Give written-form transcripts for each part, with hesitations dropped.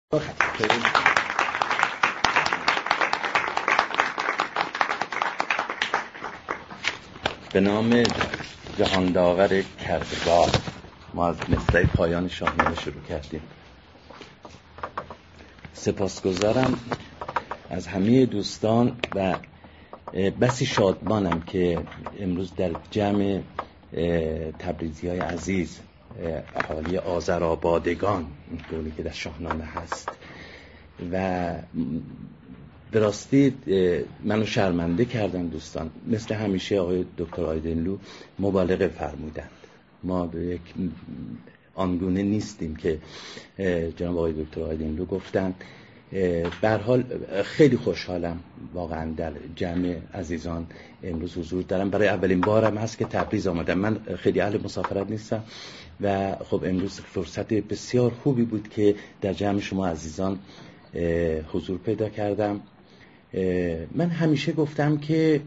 به نام جهان داور کردگار. ما از مصرع پایان شاهنامه شروع کردیم. سپاسگزارم از همه دوستان و بسی شادمانم که امروز در جمع تبریزی های عزیز، اهالی آذرآبادگان، این قولی که در شاهنامه هست، و به راستی منو شرمنده کردن دوستان. مثل همیشه آقای دکتر آیدنلو مبالغه فرمودند. ما به یک آنگونه نیستیم که جناب آقای دکتر آیدنلو گفتن. به هر حال خیلی خوشحالم واقعا در جمع عزیزان امروز حضور دارم. برای اولین بارم هست که تبریز آمدم. من خیلی اهل مسافرت نیستم و خب امروز فرصت بسیار خوبی بود که در جمع شما عزیزان حضور پیدا کردم. من همیشه گفتم که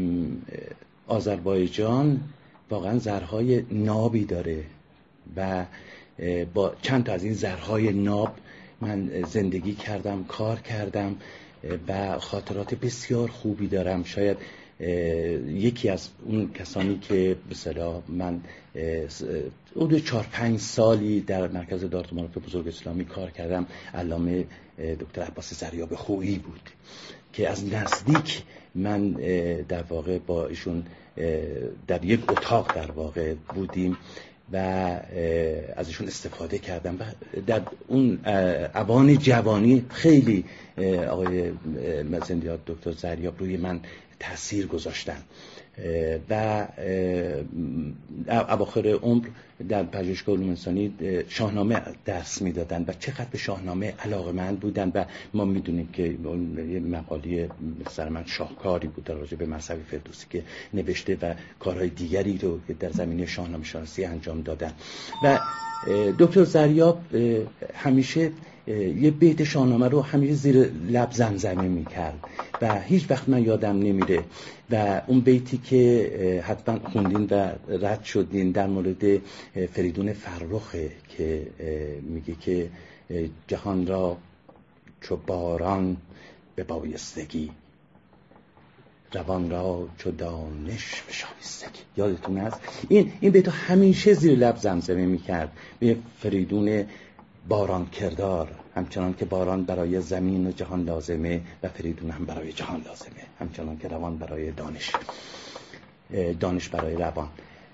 آذربایجان واقعا زرهای نابی داره و با چند تا از این زرهای ناب من زندگی کردم، کار کردم و خاطرات بسیار خوبی دارم. شاید یکی از اون کسانی که به اصطلاح من حدود 4-5 سالی در مرکز دارالمعارف معارف بزرگ اسلامی کار کردم، علامه دکتر عباس زریاب خویی بود که از نزدیک من در واقع با ایشون در یک اتاق در واقع بودیم و از ایشون استفاده کردم و در اون اوان جوانی خیلی آقای زندیات دکتر زریاب روی من تأثیر گذاشتن و اواخر عمر در پژوهشگاه علوم انسانی شاهنامه درس میدادن و چقدر به شاهنامه علاقه‌مند بودن و ما میدونیم که یه مقاله مثلا من شاهکاری بود در راجع به مصطفی فردوسی که نوشته و کارهای دیگری رو که در زمینه شاهنامه شناسی انجام دادن. و دکتر زریاب همیشه یه بیت شاهنامه رو همیشه زیر لب زمزمه میکرد و هیچ وقت من یادم نمیره و اون بیتی که حتما خوندین و رد شدین در مورد فریدون فرخه که میگه که جهان را چو باران به بایستگی، روان را چو دانش به شایستگی. یادتون هست این بیتو همیشه زیر لب زمزمه میکرد به فریدون باران کردار، همچنان که باران برای زمین و جهان لازمه و فریدون هم برای جهان لازمه، همچنان که روان برای دانش برای روان.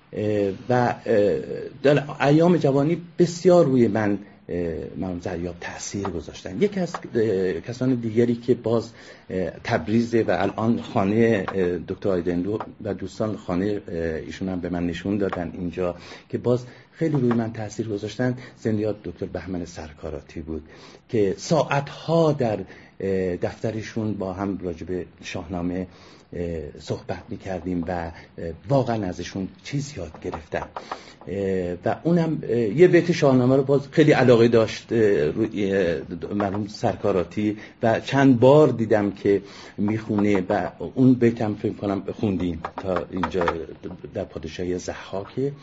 و در ایام جوانی بسیار روی من زریاب تأثیر گذاشتن. یکی از کسان دیگری که باز تبریزه و الان خانه دکتر آیدنلو و دوستان خانه ایشون هم به من نشون دادن اینجا که باز خیلی روی من تأثیر گذاشتن، زندیات دکتر بهمن سرکاراتی بود که ساعتها در دفترشون با هم راجع به شاهنامه صحبت می‌کردیم و واقعا ازشون چیز یاد گرفتم. و اونم یه بیت شاهنامه رو باز خیلی علاقه داشت مرحوم سرکاراتی و چند بار دیدم که میخونه و اون بیتم فکر کنم خوندیم تا اینجا در پادشاهی ضحاک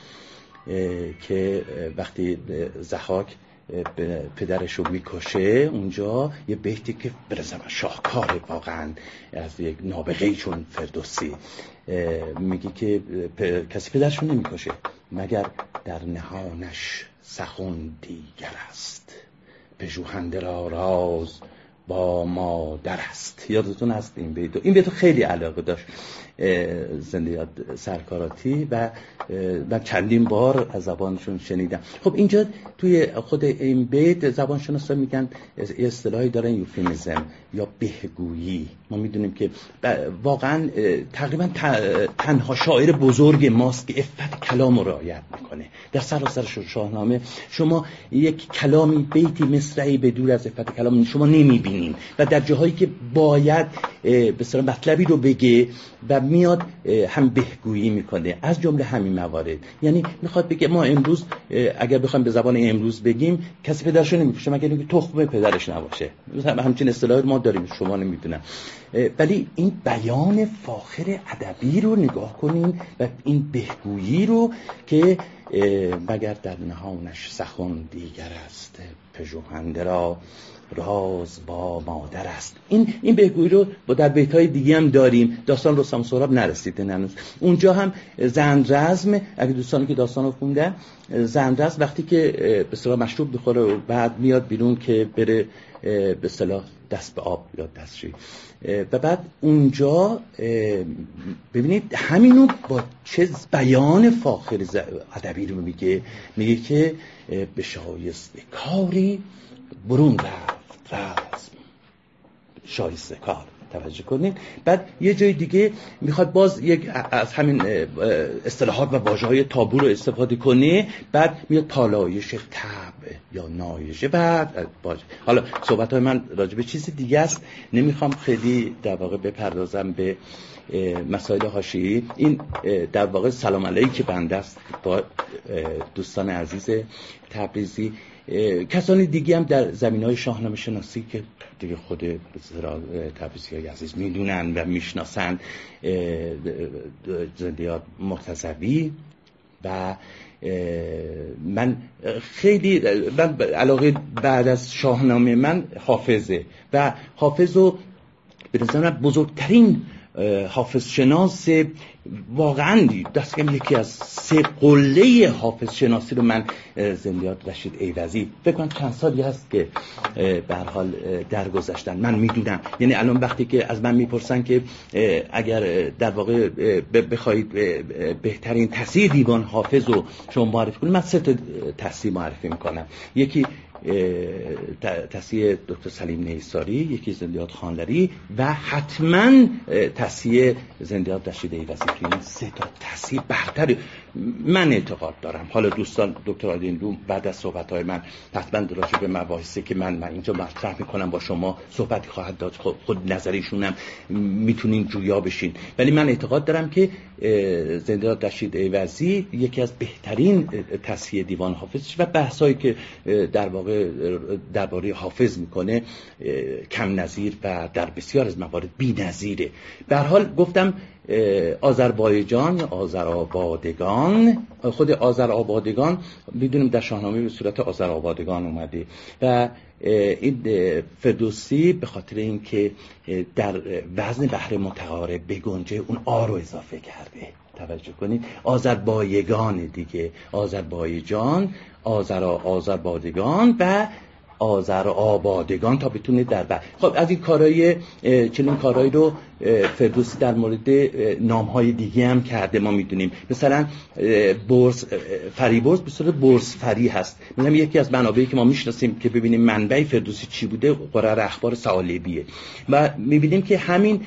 که وقتی ضحاک پدرش رو میکشه اونجا یه بیتی که برزم شاهکاره واقعا از یک نابغه‌ای چون فردوسی میگه که کسی پدرش رو نمیکشه مگر در نهانش سخن دیگر است، پژوهنده را راز با مادر است. یادتون هست این بیتو خیلی علاقه داشت زندیات سرکاراتی و من چندین بار از زبانشون شنیدم. خب اینجا توی خود این بیت زبانشناسا میگن اصطلاحی دارن یوفیمیزم یا بهگویی. ما میدونیم که واقعا تقریبا تنها شاعر بزرگ ماست که عفت کلام رو رعایت میکنه. در سراسر شاهنامه شما یک کلامی، بیتی، مصرعی به دور از عفت کلام شما نمیبینین و در جاهایی که باید به اصطلاح مطلبی رو بگه و میاد هم بهگویی میکنه، از جمله همین موارد. یعنی میخواد بگه ما امروز اگر بخوایم به زبان امروز بگیم کسی پدرشو نمیکشه مگر اینکه تخم پدرش نباشه. همچین اصطلاحی ما داریم، شما نمیدونم. ولی این بیان فاخر ادبی رو نگاه کنین و این بهگویی رو که مگر در نهانش سخن دیگر است، پژوهنده را راز با مادر است. این بهگویی رو در بیت‌های دیگه هم داریم. داستان رستم و سهراب نرسیده هنوز. اونجا هم زندرزم، اگه دوستانی که داستان رو خوندن، زندرزم وقتی که به اصطلاح مشروب بخوره و بعد میاد بیرون که بره به اصطلاح دست به آب یا دستشویی، و بعد اونجا ببینید همینو با چه بیان فاخر ادبی رو میگه که به شایسته کاری برون رفت شایسته کار. توجه کنین. بعد یه جای دیگه میخواد باز یک از همین اصطلاحات و واژه‌های تابو رو استفاده کنه، بعد میاد پالایش طبع یا نایشه. بعد حالا صحبت‌های من راجع به چیز دیگه است، نمیخوام خیلی در واقع بپردازم به مسائل حاشیه‌ای. این در واقع سلام علیک بنده است با دوستان عزیز تبریزی. کسانی دیگه هم در زمینهای شاهنامه شناسی که دیگه خود تبریزی‌های عزیز میدونن و میشناسن، زندیات مرتضوی و من خیلی علاقه بعد از شاهنامه من حافظه و حافظو به نظر بزرگترین حافظ شناس واقعا دستگم یکی از 3 قله حافظ شناسی رو من زندیات رشید ایوزی فکر کنم چند سالی هست که به هر حال درگذشتن. من میدونم، یعنی الان وقتی که از من میپرسن که اگر در واقع بخواید بهترین تاثیر دیوان حافظ رو شما معرفی کنید، من 3 تا تاثیر معرفی میکنم. یکی تاثیر دکتر سلیم نیساری، یکی زندیات خانلری و حتما تاثیر زندیات رشید ایوزی. این 3 تا تاثیر برتر من اعتقاد دارم. حالا دوستان دکتر آدینلو بعد از صحبت‌های من حتما راجع به مباحثی که من اینجا مطرح می‌کنم با شما صحبتی خواهد داد، خود نظریشونم میتونین جویا بشین، ولی من اعتقاد دارم که زندیات رشید ایوزی یکی از بهترین تصحیح دیوان حافظ و بحثایی که در واقع درباره حافظ میکنه کم نظیر و در بسیار از موارد بی‌نظیره. به هر حال گفتم آذربایجان، آذرآبادگان، خود آذرآبادگان میدونیم در شاهنامه به صورت آذرآبادگان اومده و این فردوسی به خاطر اینکه در وزن بحر متقارب بگنجه اون آ رو اضافه کرده. توجه کنید، آذربایگان دیگه، آذربایجان، آذربادگان و آذرآبادگان تا بتونه در خب از این کارهای چنین کارهایی رو فردوسی در مورد نام‌های دیگه هم کرده. ما میدونیم مثلا فریبرز به صورت برز فری هست. مثلا یکی از منابعی که ما میشناسیم که ببینیم منبع فردوسی چی بوده، قرار اخبار ثعالبیه و میبینیم که همین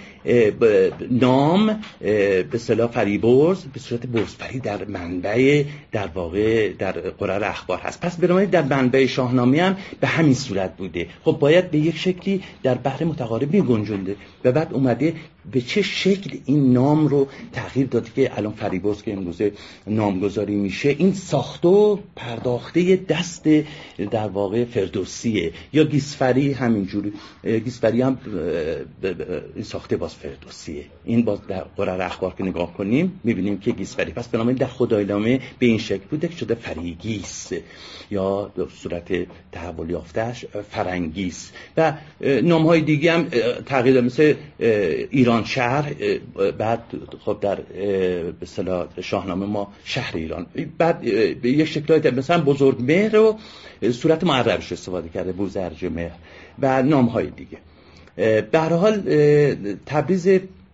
نام به اصطلاح فریبرز به صورت برزفری در منبع در واقع در قرار اخبار هست. پس بنابراین در منبع شاهنامه هم به همین صورت بوده. خب باید به یک شکلی در بحر متقارب می‌گنجونده و بعد اومده به چه شکل این نام رو تغییر داده که الان فریبرز که امروزه نامگذاری میشه این ساخته و پرداخته دست در واقع فردوسیه. یا گیسفری همینجوری، گیسفری هم این ساخته باز فردوسیه. این باز در قرار اخبار که نگاه کنیم میبینیم که گیسفری، پس بنابراین در خداینامه به این شکل بوده که شده فریگیس یا در صورت تحول یافته‌اش فرنگیس و نام‌های دیگه هم تغییر مثل ایران شهر، بعد خب در به اصطلاح شاهنامه ما شهر ایران، بعد به یک شکل مثلا بزرگمهر رو صورت معربش استفاده کرده، بوزرجمهر و نام‌های دیگه. به هر حال تبریز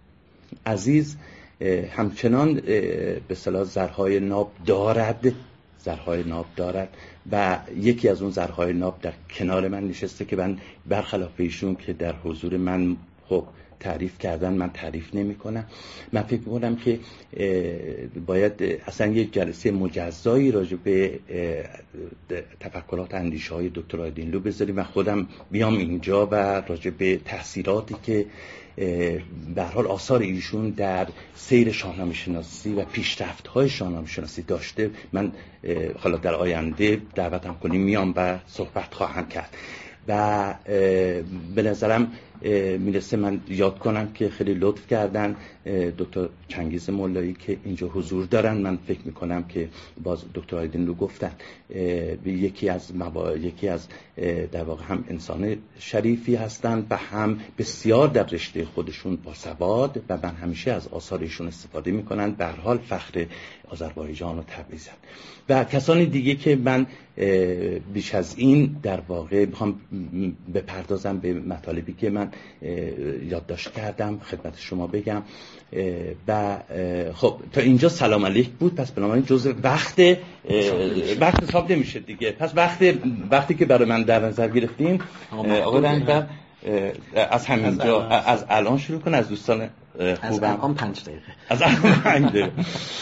عزیز همچنان به اصطلاح زرهای ناب دارد و یکی از اون زرهای ناب در کنار من نشسته که من برخلاف ایشون که در حضور من خب تعریف کردن، من تعریف نمی کنم. من فکر می‌کنم که باید اصلا یک جلسه مجزایی راجع به تفکرات اندیشه‌های دکتر آدینلو بذاریم و خودم بیام اینجا و راجع به تأثیراتی که به هر حال آثار ایشون در سیر شاهنامه شناسی و پیشرفت‌های شاهنامه شناسی داشته، من حالا در آینده دعوتم کنیم میام و صحبت خواهم کرد. و به نظرم میرسه من یاد کنم که خیلی لطف کردن دکتر چنگیز مولایی که اینجا حضور دارن. من فکر میکنم که باز دکتر آیدین رو گفتن، یکی از در واقع هم انسان شریفی هستن و هم بسیار در رشته خودشون باسواد و من همیشه از آثارشون استفاده میکنن. به هر حال فخر آذربایجان و تبریزن. و کسانی دیگه که من بیش از این در واقع میخوام بپردازم به مطالبی که من یادداشت کردم خدمت شما بگم. و خب تا اینجا سلام علیک بود، پس بنابراین جزء وقت حساب نمیشه دیگه. پس وقتی که برای من در نظر گرفتیم آقای رنگبر از همینجا از الان شروع کن، از دوستان از الان 5 دقیقه از الان 5 دقیقه.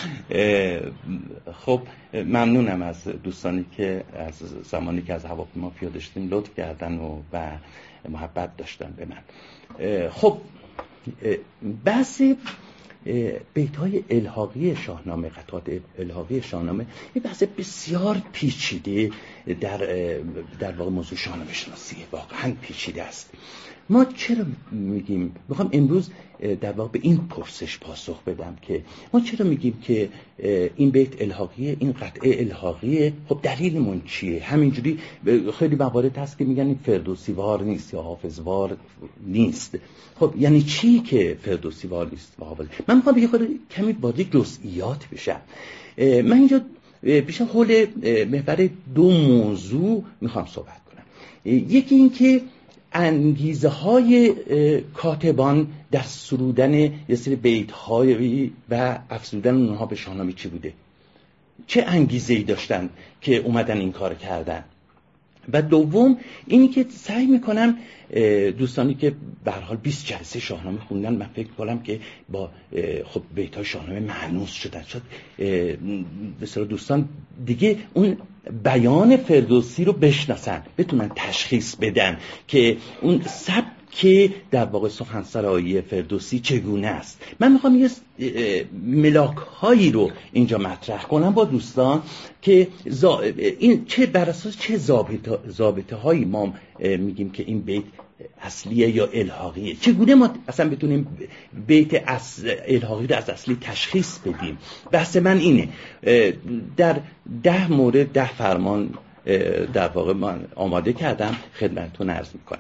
خب ممنونم از دوستانی که از زمانی که از هواپیما پیاده شدیم لطف کردن و محبت داشتن به من. خب بحث بیت‌های الحاقی شاهنامه، قطعات الحاقی شاهنامه، این بحث بسیار پیچیده در واقع موضوع شاهنامه شناسیه، واقعا پیچیده است. ما چرا میگیم، میخوام امروز در واقع به این پرسش پاسخ بدم که ما چرا میگیم که این بیت الحاقیه، این قطعه الحاقیه؟ خب دلیلمون چیه؟ همینجوری خیلی موارد هست که میگن این فردوسی وار نیست یا حافظ وار نیست. خب یعنی چی که فردوسی وار نیست و حافظ؟ من میخوام یه خورده کمی وارد جزئیات بشم. من اینجا بیشتر حول محور 2 موضوع میخوام صحبت کنم. یکی این که انگیزه های کاتبان در سرودن یه سری بیت های و افزودن اونها به شاهنامه چی بوده، چه انگیزه‌ای داشتن که اومدن این کار کردن. و دوم اینی که سعی میکنم دوستانی که به هر حال 20 جلسه شاهنامه خوندن، من فکر میکنم که با خب بیت‌های شاهنامه مهنوز شدن، شد بسیار دوستان دیگه اون بیان فردوسی رو بشناسن، بتونن تشخیص بدن که اون سبک در واقع سخنسرایی فردوسی چگونه است. من میخوام یه ملاک هایی رو اینجا مطرح کنم با دوستان که این چه بر اساس چه ضابطه هایی ما میگیم که این بیت اصلیه یا الحاقیه، چگونه ما اصلا بتونیم بیت الحاقی رو از اصلی تشخیص بدیم. بحث من اینه. در 10 مورد 10 فرمان در واقع من آماده کردم خدمتتون عرض میکنم.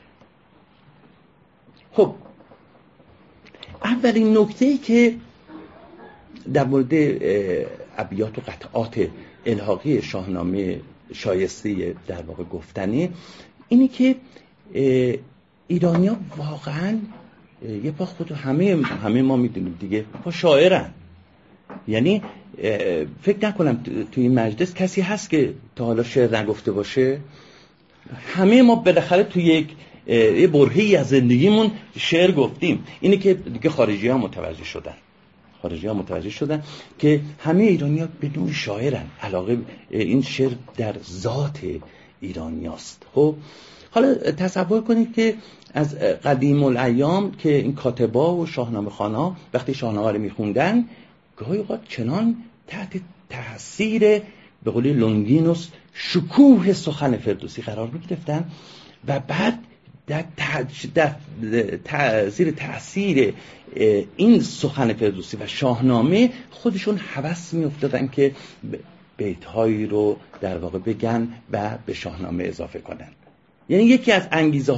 خب اولین نکته‌ای که در مورد ابیات و قطعات الحاقی شاهنامه شایسته در واقع گفتنه اینه که ایرانی‌ها واقعاً یه پا خود همه ما میدونیم دیگه، پا شاعرن. یعنی فکر نکنم توی این مجلس کسی هست که تا حالا شعر نگفته باشه. همه ما بالاخره توی یه برهه‌ای از زندگیمون شعر گفتیم. اینه که دیگه خارجی‌ها متوجه شدن که همه ایرانی‌ها بدون شاعرن. علاقه این شعر در ذات ایرانیاست. خب حالا تصور کنید که از قدیم الایام که این کاتبا و شاهنامه خوانا وقتی شاهنامه رو میخوندن گاهی اوقات چنان تحت تاثیر به قول لونگینوس شکوه سخن فردوسی قرار میگرفتن و بعد در زیر تأثیر این سخن فردوسی و شاهنامه خودشون هوس میافتادن که بیت‌هایی رو در واقع بگن و به شاهنامه اضافه کنن. یعنی یکی از انگیزه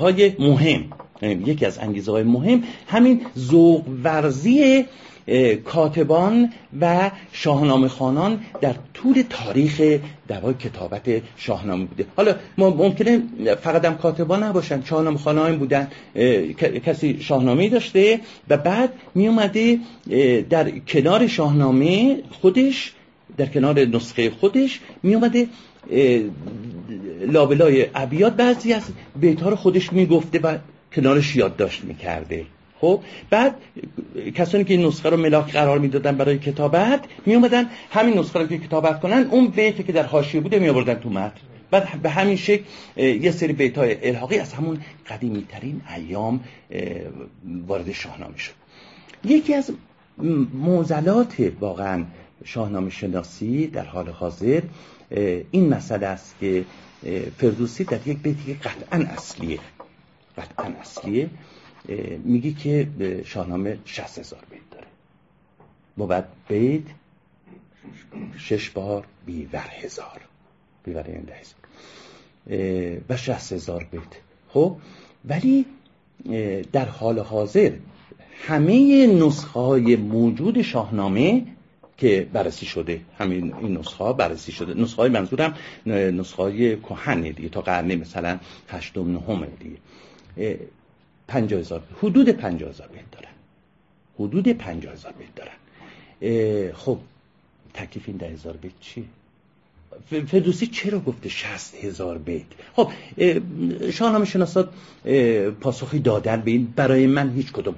های مهم همین ذوق ورزی کاتبان و شاهنامه خوانان در طول تاریخ در واقع کتابت شاهنامه بوده. حالا ممکنه فقط هم کاتبان نباشن، شاهنامه خوانان بودن. کسی شاهنامه داشته و بعد می اومده در کنار شاهنامه خودش، در کنار نسخه خودش می اومده لابلای ابیات بعضی از بیت‌ها رو خودش میگفته و کنارش یادداشت میکرده. خب بعد کسانی که این نسخه رو ملاک قرار میدادن برای کتابت می اومدن همین نسخه رو که کتابت کنن اون بیتی که در حاشیه بوده می آوردن تو متن. بعد به همین شکل یه سری بیت‌های الحاقی از همون قدیمی ترین ایام وارد شاهنامه شد. یکی از معضلات واقعا شاهنامه شناسی در حال حاضر این مسئله است که فردوسی در یک بیتی قطعاً اصلیه میگه که شاهنامه 60,000 بیت داره. بود بیت 6 بار بیور هزار، بیور این 10,000 و 60,000 بیت. خب ولی در حال حاضر همه نسخه‌های موجود شاهنامه که بررسی شده، همین این نسخه‌ها بررسی شده، نسخه‌های منظورم نسخه‌های کهنه دیگه، تا قرن مثلا 8 و 9 دیگه، 50,000 حدود 50,000 بیت دارن. خب تکلیف این 10,000 بیت چیه؟ فردوسی چرا گفته 60,000 بیت؟ خب شاهنامه شناسان پاسخی دادن به این. برای من هیچ کدوم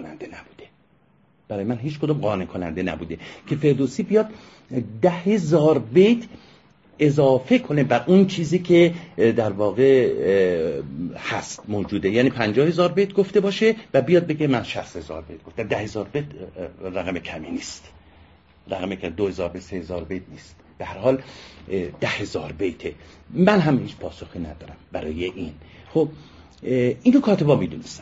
قانع کننده نبوده که فردوسی بیاد 10,000 بیت اضافه کنه بر اون چیزی که در واقع هست موجوده. یعنی 50,000 بیت گفته باشه و بیاد بگه من 60,000 بیت گفتم. 10,000 بیت رقم کمی نیست، رقمی که 2,000 بیت 3,000 بیت نیست، به هر حال 10,000 بیته. من هم هیچ پاسخی ندارم برای این. خب اینو کاتبا میدونستن،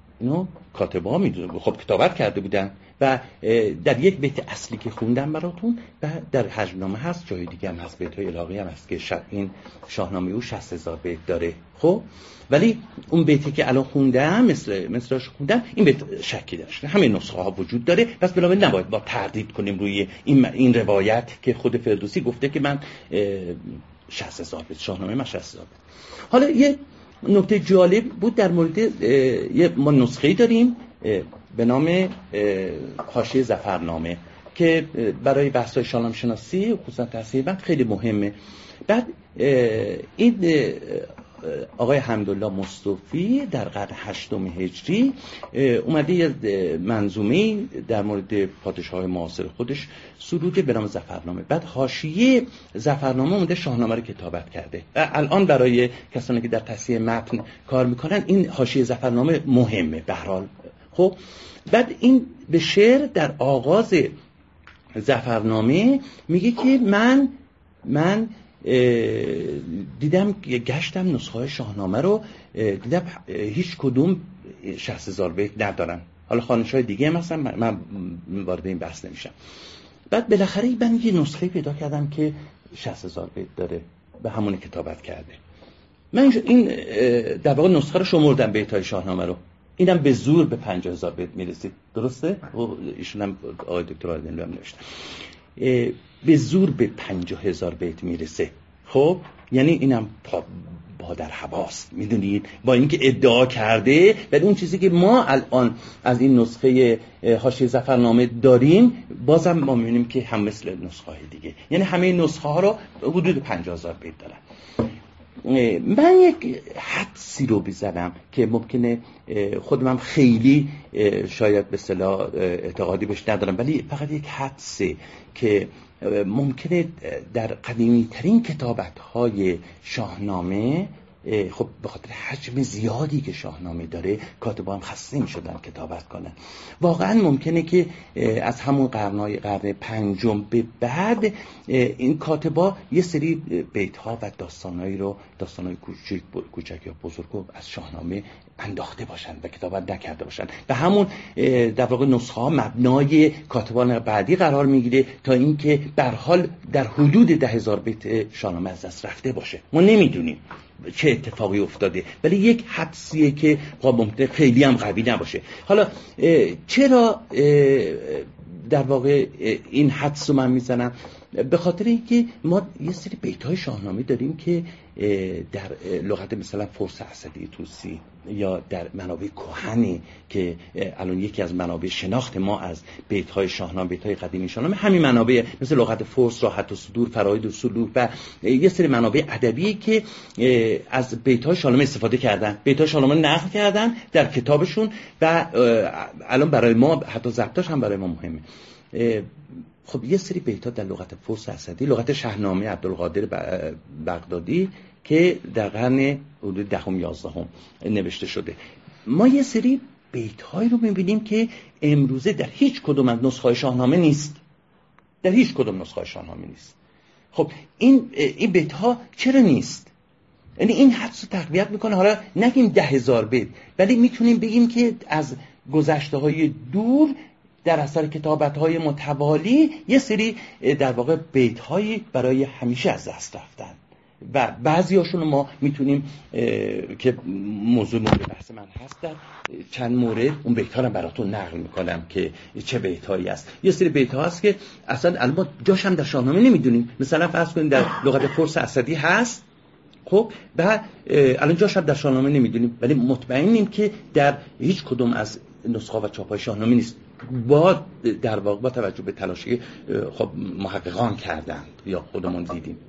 خب کتابت کرده بودن و در یک بیت اصلی که خوندم براتون و در هجرنامه هست، جای دیگه هم هست، بیت‌های الهی هم هست که این شاهنامه او 60,000 بیت داره. خب ولی اون بیتی که الان خوندم مثلش خوندم، این بیت شکی داشت. همین نسخه ها وجود داره، پس بنابراین نباید با تردید کنیم روی این روایت که خود فردوسی گفته که من 60,000 بیت شاهنامه من 60,000 بیت. حالا یه نکته جالب بود در مورد ما نسخه‌ای داریم به نام حاشیه ظفرنامه که برای بحث‌های شاهنامه شناسی خصوصا تحصیل خیلی مهمه. بعد این آقای حمدالله مصطفی در قرن 8 هجری اومده یه منظومه در مورد پادشاه معاصر خودش سروده به نام ظفرنامه. بعد حاشیه ظفرنامه اومده شاهنامه رو کتابت کرده و الان برای کسانی که در تصحیح متن کار میکنن این حاشیه ظفرنامه مهمه به هر حال. خب بعد این به شعر در آغاز ظفرنامه میگه که من دیدم، گشتم نسخه شاهنامه رو دیدم هیچ کدوم 60,000 بیت ندارن. حالا خوانش‌های دیگه هم هستن، من وارد این بحث نمیشم. بعد بالاخره من یه نسخه پیدا کردم که 60,000 بیت داره به همون کتابت کرده. من این در واقع نسخه رو شمردم بیت‌های شاهنامه رو، اینم به زور به 50,000 بیت میرسید. درسته؟ ایشون هم آقای دکتر آیدنلو هم نوشتن به زور به 50,000 بیت میرسه. خب یعنی اینم با در حواست، میدونید، با اینکه ادعا کرده، ولی اون چیزی که ما الان از این نسخه حاشیه ظفرنامه داریم بازم ما میبینیم که هم مثل نسخه های دیگه، یعنی همه نسخه ها رو حدود 50,000 بیت دارن. من یک حدسی رو بزنم که ممکنه خودم خیلی شاید به اصطلاح اعتقادی بهش ندارم، ولی فقط یک حدسه که ممکنه در قدیمی ترین کتابت های شاهنامه، خب به خاطر حجم زیادی که شاهنامه داره کاتبا هم خسته می شدن کتابت کنن، واقعا ممکنه که از همون قرن پنجم به بعد این کاتبا یه سری بیت ها و داستانهای کوچک یا بزرگ رو از شاهنامه انداخته باشن و کتابت نکرده باشن و همون در واقع نسخه ها مبنای کاتبان بعدی قرار میگیره تا اینکه به هر حال در حدود 10,000 بیت شاهنامه از دست رفته باشه. ما نمیدونیم چه اتفاقی افتاده، ولی یک حدسیه که ممکنه خیلی هم قوی نباشه. حالا چرا در واقع این حدس رو من میزنم؟ به خاطر اینکه ما یه سری بیت‌های شاهنامه داریم که در لغت مثلا فارس اسدی توسی یا در منابع کهنی که الان یکی از منابع شناخت ما از بیت‌های شاهنامه، بیت‌های قدیمی شاهنامه، همین منابع مثل لغت فارس، راحت الصدور، فراید السلوک و یه سری منابع ادبی که از بیت‌های شاهنامه استفاده کردن، بیت‌های شاهنامه نقل کردن در کتابشون و الان برای ما حتی ضبطش هم برای ما مهمه. خب یه سری بیت‌ها در لغت فارس اسدی، لغت شاهنامه عبدالقادر بغدادی که در قرن حدود 10 11 نوشته شده، ما یه سری بیت‌هایی رو می‌بینیم که امروزه در هیچ کدوم از نسخه‌های شاهنامه نیست، در هیچ کدوم نسخه‌های شاهنامه نیست. خب این بیت‌ها چرا نیست؟ یعنی این حدس رو تقویت میکنه. حالا نگیم 10,000 بیت، ولی میتونیم بگیم که از گذشته های دور در اثر کتابت های متوالی یه سری در واقع بیت هایی برای همیشه از دست رفتن و بعضی هاشون ما میتونیم که موضوع مورد بحث من هست در چند مورد اون بیت ها رو براتون نقل میکنم که چه بیت هایی است. یه سری بیت ها هست که اصلا الان جاش هم در شاهنامه نمیدونیم، مثلا فرض کنید در لغت فارس اسدی هست، خب بعد الان جاش هم در شاهنامه نمیدونیم، ولی مطمئنیم که در هیچ کدوم از نسخه و چاپ‌های شاهنامه نیست. با در واقع با توجه به تلاشی خب محققان کردند یا خودمون دیدیم.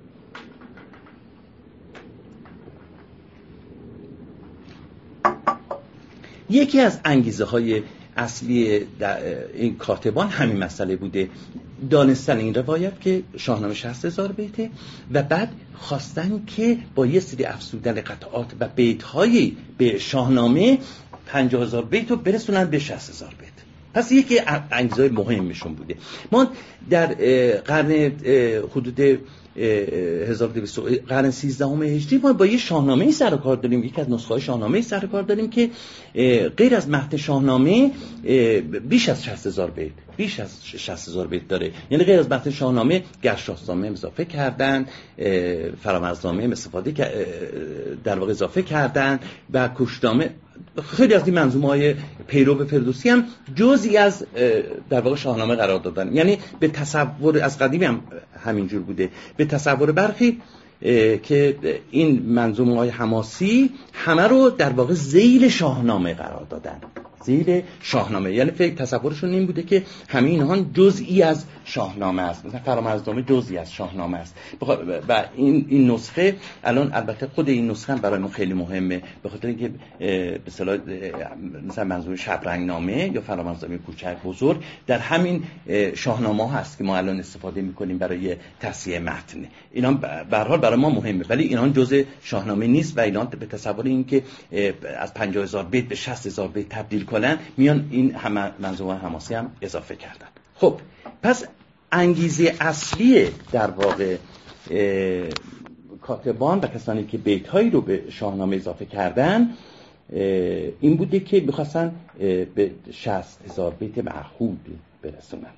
یکی از انگیزه های اصلی این کاتبان همین مسئله بوده، دانستن این روایت که شاهنامه 60,000 بیته و بعد خواستن که با یه سری افزودن قطعات و بیت‌هایی به شاهنامه 50,000 بیت رو برسونن به 60,000 بیت. پس یکی انگیزه مهمشون بوده. ما در قرن حدود 1200 قرن 13 هجری ما با یه شاهنامه‌ای سر کار داریم، یکی از نسخه‌های شاهنامه‌ای سر کار داریم که غیر از متن شاهنامه بیش از 60,000 بیت، بیش از 60,000 بیت داره. یعنی غیر از متن شاهنامه گرشاسنامه اضافه کردن، فرامرزنامه استفاده در واقع اضافه کردن و کوشنامه. خیلی از این منظومه‌های پیرو فردوسی هم جزئی از در واقع شاهنامه قرار دادن. یعنی به تصور از قدیم هم همینجور بوده، به تصور برخی که این منظومه‌های حماسی همه رو در واقع ذیل شاهنامه قرار دادن، ذیل شاهنامه. یعنی فکر تصورشون این بوده که همه اینها جزئی از شاهنامه است، مثلا فرامرزنامه جزئی از شاهنامه است. و این نسخه الان البته خود این نسخه هم برای ما خیلی مهمه، به خاطر اینکه به اصطلاح مثلا منظومه شبرنگنامه یا فرامرزنامه کوچک بزرگ در همین شاهنامه ها هست که ما الان استفاده می‌کنیم برای تصحیح متن. اینا به هر حال برای ما مهمه، ولی اینا جزء شاهنامه نیست و اینا به تصور اینکه از 50,000 بیت به 60,000 بیت تبدیل کنن میان این همه منظومه حماسی هم اضافه کردن. خب پس انگیزه اصلی در واقع کاتبان و کسانی که بیت‌هایی رو به شاهنامه اضافه کردن این بوده که می‌خواستن به 60,000 بیت معهود برسونن.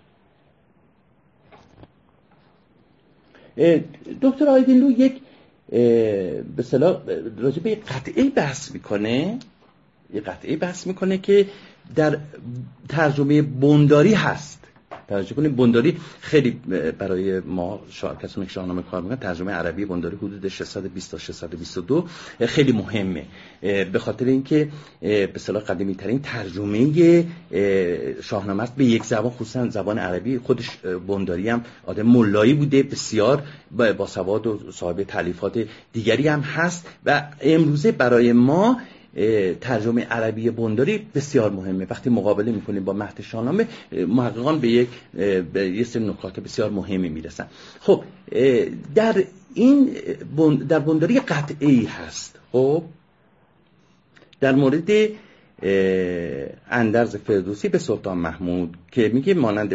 دکتر آیدینلو یک به اصطلاح راجع به قطعه بحث میکنه، یه قطعه بحث میکنه که در ترجمه بنداری هست. ترجمه کنیم بنداری خیلی برای ما کسانی که شاهنامه کار میکنن ترجمه عربی بنداری حدود 620 تا 622 خیلی مهمه، به خاطر اینکه به اصطلاح قدیمی ترین ترجمه شاهنامه است به یک زبان، خصوصا زبان عربی. خودش بنداری هم آدم ملایی بوده، بسیار با سواد و صاحب تالیفات دیگری هم هست و امروزه برای ما ترجمه عربی بنداری بسیار مهمه. وقتی مقابله میکنیم با متن شاهنامه محققان به یه سری نکات بسیار مهمی میرسن. خب در بنداری قطعی هست. خب در مورد اندرز فردوسی به سلطان محمود که میگه مانند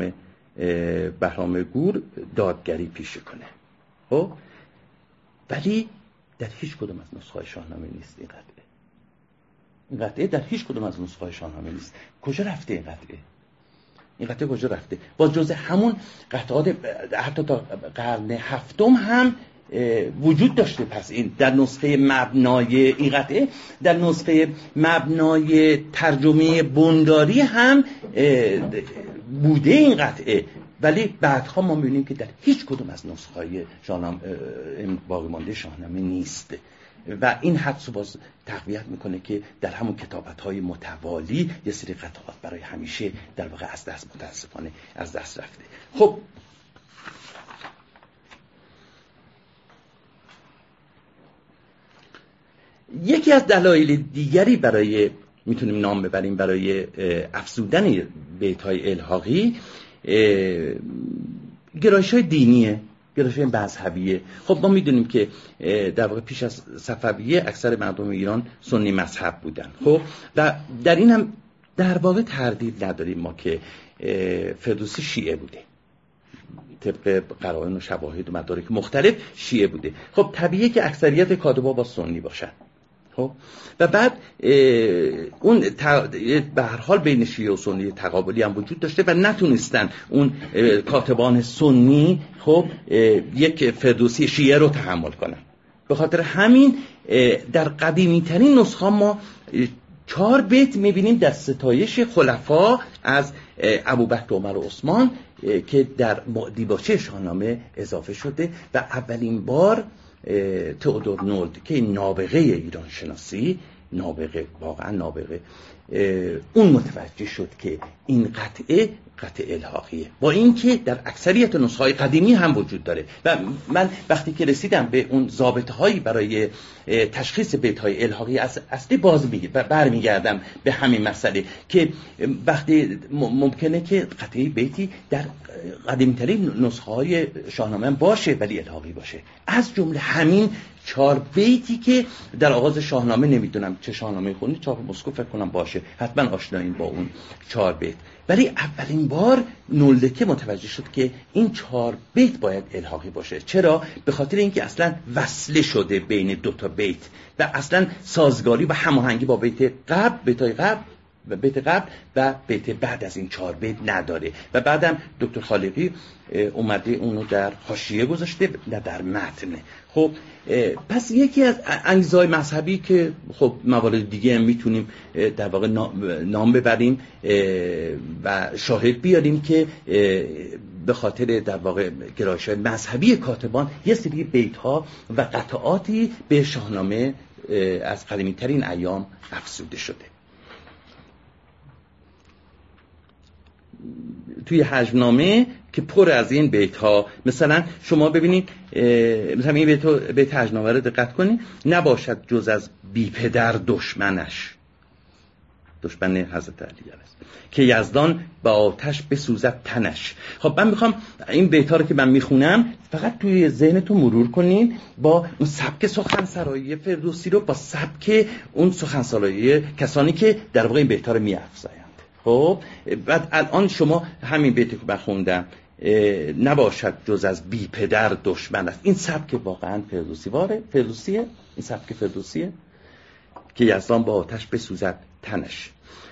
بهرام گور دادگری پیشه کنه. خب ولی در هیچ کدوم از نسخه‌های شاهنامه نیست این قطعه. این قطعه در هیچ کدوم از نسخه‌های شاهنامه نیست. کجا رفته این قطعه؟ این قطعه کجا رفته؟ باز جزء همون قطعات حتی تا قرن هفتم هم وجود داشته. پس این در نسخه مبنای این قطعه در نسخه مبنای ترجمه بنداری هم بوده این قطعه، ولی بعدها ما می‌بینیم که در هیچ کدوم از نسخه‌های شاهنامه باقی مانده شاهنامه نیست و این حدس رو باز تقویت میکنه که در همون کتابت‌های متوالی یه سری قطعات برای همیشه در واقع از دست متاسفانه از دست رفته. خب یکی از دلایل دیگری برای میتونیم نام ببریم برای افزودن بیت‌های الحاقی گرایش‌های دینیه، گرایش‌های مذهبیه. خب ما میدونیم که در واقع پیش از صفویه اکثر مردم ایران سنی مذهب بودن. خب در این هم در واقع تردید نداریم ما که فردوسی شیعه بوده طبق قرائن و شواهد و مدارک مختلف شیعه بوده. خب طبیعیه که اکثریت کاتبا با سنی باشن. خب و بعد اون به هر حال بین شیعه و سنی تقابلی هم وجود داشته و نتونستن اون کاتبان سنی خب یک فردوسی شیعه رو تحمل کنن. به خاطر همین در قدیمی ترین نسخه ما 4 بیت میبینیم در ستایش خلفا از ابوبکر، عمر و عثمان که در دیباچه شاهنامه اضافه شده و اولین بار تئودور نولد که نابغه ایران شناسی، واقعا نابغه، اون متوجه شد که این قطعه الحاقیه، با اینکه در اکثریت نسخه‌های قدیمی هم وجود داره. و من وقتی که رسیدم به اون ضابطه‌هایی برای تشخیص بیت‌های الحاقی اصلی برمیگردم به همین مسئله که وقتی ممکنه که قطعه بیتی در قدیمی‌ترین نسخه‌های شاهنامه باشه ولی الحاقی باشه، از جمله همین 4 بیتی که در آغاز شاهنامه، نمیدونم چه شاهنامه خونید، چاپ مسکو فکر کنم باشه، حتما آشنایین با اون 4 بیت. ولی اولین بار نولدکه متوجه شد که این 4 بیت باید الحاقی باشه. چرا؟ به خاطر اینکه اصلا وصله شده بین 2 تا بیت و اصلا سازگاری و هماهنگی با بیت قبل و بیت بعد از این 4 بیت نداره. و بعدم دکتر خالقی اومده اونو در حاشیه گذاشته نه در متن. خب پس یکی از انگیزه‌های مذهبی که خب موارد دیگه هم میتونیم در واقع نام ببریم و شاهد بیاریم که به خاطر در واقع گرایش‌های مذهبی کاتبان یه سری بیت‌ها و قطعاتی به شاهنامه از قدیمی‌ترین ایام افزوده شده. توی هجونامه که پر از این بیت ها، مثلا شما ببینید مثلا این بیت هجونامه رو دقت کنید: نباشد جز از بی پدر دشمنش، دشمن حضرت علی است، که یزدان به آتش بسوزد تنش. خب من میخوام این بیت ها رو که من میخونم فقط توی ذهنتون مرور کنین با اون سبک سخنسرایی فردوسی رو با سبک اون سخنسرایی کسانی که در واقع این بیت ها رو میافزایند. خب بعد الان شما همین بیتی که بخوندم، نباشد جز از بی پدر دشمن است، این سبک واقعا فردوسیه، این سبک فردوسیه که یزدان با آتش بسوزد تنش.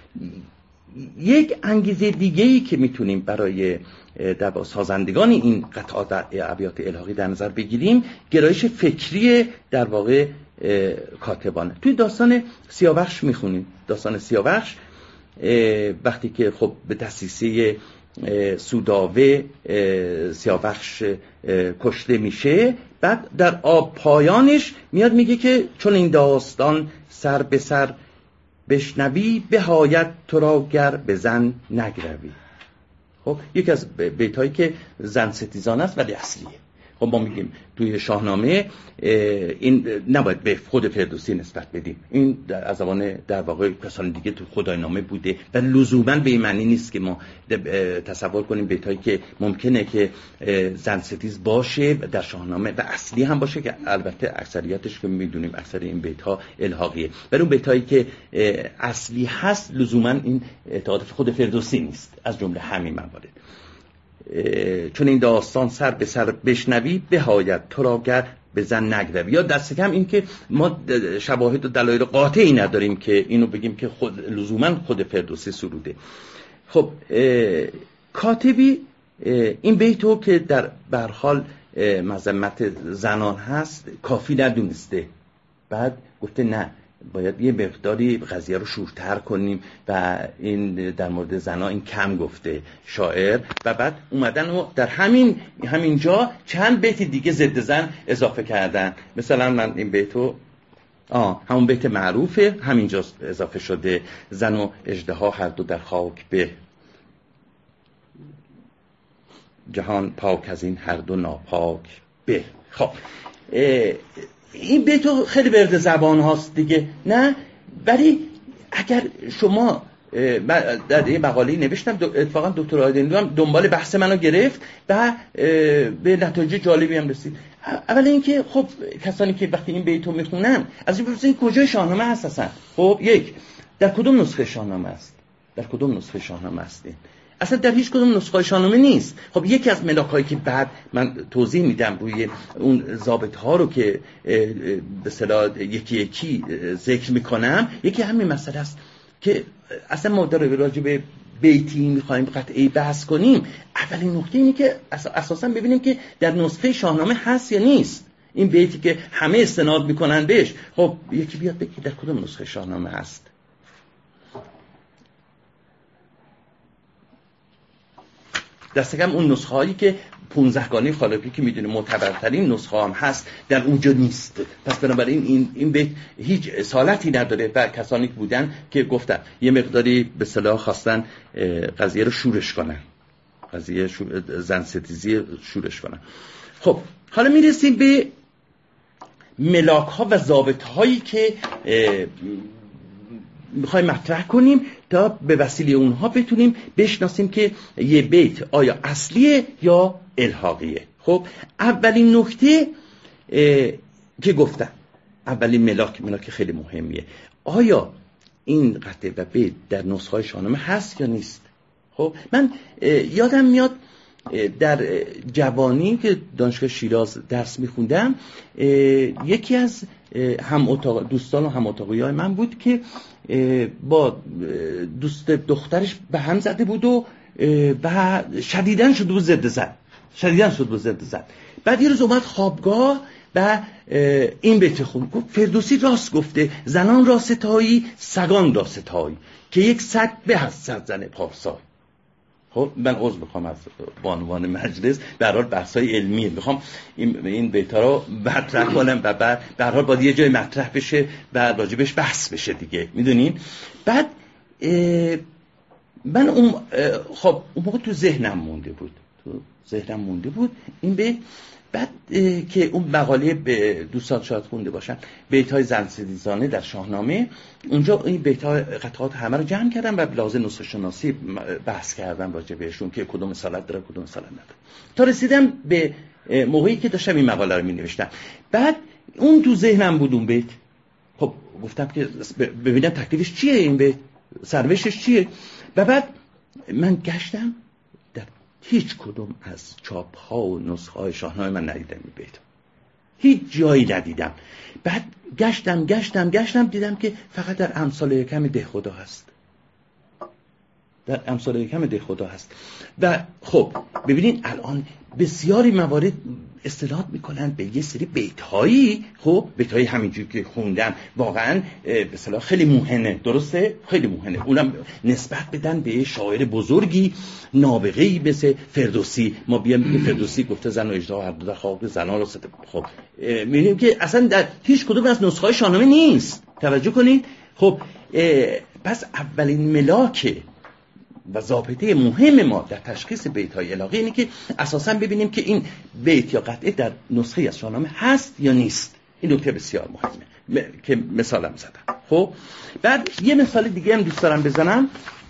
یک انگیزه دیگه‌ای که میتونیم برای در سازندگان این قطعات ابیات الحاقی در نظر بگیریم، گرایش فکری در واقع کاتبانه. توی داستان سیاوخش میخونیم. داستان سیاوخش وقتی که خب به دسیسه سوداوه سیاوخش کشته میشه، بعد در آب پایانش میاد میگه که چون این داستان سر به سر بشنوی، بهایت تو را گر به زن نگروی. خب یکی از بیتایی که زن ستیزان است ولی اصلیه. خب ما میگیم توی شاهنامه این نباید به خود فردوسی نسبت بدیم، این از زبان در واقع کسان دیگه تو خداینامه بوده و لزوما به این معنی نیست که ما تصور کنیم بیتایی که ممکنه که زن ستیز باشه در شاهنامه و اصلی هم باشه، که البته اکثریتش که میدونیم اکثر این بیت‌ها الحاقیه، ولی اون بیتایی که اصلی هست لزوما این اعتقادات خود فردوسی نیست. از جمله همین موارد: چون این داستان سر به سر بشنوی، بهایت تو را گر به زن نگروی. یا دست کم این که ما شواهد و دلایل قاطعی نداریم که اینو بگیم که لزوما خود فردوسی سروده. خب کاتبی این بیتو که در برحال مذمت زنان هست کافی ندونسته، بعد گفته نه، باید یه مقداری قضیه رو شورتر کنیم و این در مورد زنا این کم گفته شاعر، و بعد اومدن و در همینجا چند بیت دیگه ضد زن اضافه کردن. مثلا من این بیتو همون بیت معروفه همینجا اضافه شده: زن و اژدها هر دو در خاک به، جهان پاک از این هر دو ناپاک به. خب این بیتو خیلی ورد زبان هاست دیگه، نه؟ ولی اگر شما در یه مقاله نوشتم، اتفاقا دکتر آیدینلو هم دنبال بحث منو گرفت و به نتایج جالبی هم رسید. اول اینکه خب کسانی که وقتی این بیتو میخونن از این بپرسن کجای شاهنامه هست اصلا. خب یک، در کدوم نسخه شاهنامه است؟ در کدوم نسخه شاهنامه است؟ اصلا در هیچ کدوم نسخه شاهنامه نیست. خب یکی از ملاک‌هایی که بعد من توضیح میدم روی اون ضابط‌ها رو که به اصطلاح یکی یکی ذکر میکنم، یکی همین مسئله است که اصلا ما راجع به بیتی میخوایم قطعی بحث کنیم. اولین نکته اینه که اساسا ببینیم که در نسخه شاهنامه هست یا نیست. این بیتی که همه استناد میکنن بهش، خب یکی بیاد بگه در کدوم نسخه شاهنامه هست. دست کم اون نسخه هایی که 15 گانه خالقی که میدونه معتبرترین نسخه هم هست در اونجا نیست. پس بنابراین این بیت هیچ اصالتی نداره و کسانی که بودن که گفتن یه مقداری به اصطلاح خواستن قضیه رو شورش کنن، قضیه زن ستیزی شورش کنن. خب حالا میرسیم به ملاک ها و ضابط هایی که میخوایم مطرح کنیم تا به وسیله اونها بتونیم بشناسیم که یه بیت آیا اصلیه یا الحاقیه. خب اولین نکته که گفتم، اولین ملاک خیلی مهمیه، آیا این قطعه و بیت در نسخه شاهنامه هست یا نیست. خب من یادم میاد در جوانی که دانشگاه شیراز درس میخوندم، یکی از دوستان و هم اتاقی‌های من بود که با دوست دخترش به هم زده بود و شدیداً شد بود ضد زن. بعد یه روز اومد خوابگاه و این بیت خوند، گفت فردوسی راست گفته، زنان را ستایی سگان را ستایی، که یک سگ به از صد زن پارسای. خب من عذر میخوام از بانوان مجلس، به هر حال بحث‌های علمیه، میخوام این بیتا رو مطرح کنم و بعد به هر حال باید یه جای مطرح بشه و راجبش بحث بشه دیگه، میدونین. بعد من خب اون موقع تو ذهنم مونده بود این بیت. بعد که اون مقاله به دوستان شاید خونده باشن، بیت‌های زن‌ستیزانه در شاهنامه، اونجا این بیت‌ها قطعات همه رو جمع کردم و لازم نسخه شناسی بحث کردم راجع بهشون که کدوم اصالت داره کدوم اصالت نداره، تا رسیدم به موقعی که داشتم این مقاله رو می‌نوشتم. بعد اون تو ذهنم بود اون بیت. خب گفتم که ببینم تکلیفش چیه، این بیت سروشش چیه. و بعد من گشتم، در هیچ کدوم از چاپ ها و نسخه های شاهنامه من ندیدم این بیت، هیچ جایی ندیدم. بعد گشتم دیدم که فقط در امثال یکم دهخدا هست. و خب ببینید الان بسیاری موارد استناد میکنن به یه سری بیت‌هایی، خب بیت‌های همینجوری که خوندم واقعا به اصطلاح خیلی موهنه، درسته؟ خیلی موهنه، اونم نسبت بدن به شاعر بزرگی نابغه‌ای مثل فردوسی. ما بیام که فردوسی گفته زن و اژدها هر دو در خاک زنان رو ست. خب می‌بینیم که اصلا در هیچ کدوم از نسخه‌های شاهنامه نیست. توجه کنید. خب پس اولین ملاک و ضابطه مهم ما در تشخیص بیت‌های الهی اینه که اساساً ببینیم که این بیت یا قطعه در نسخه از شاهنامه هست یا نیست. این نکته بسیار مهمه که مثالم زدم. خب بعد یه مثال دیگه هم دوست دارم بزنم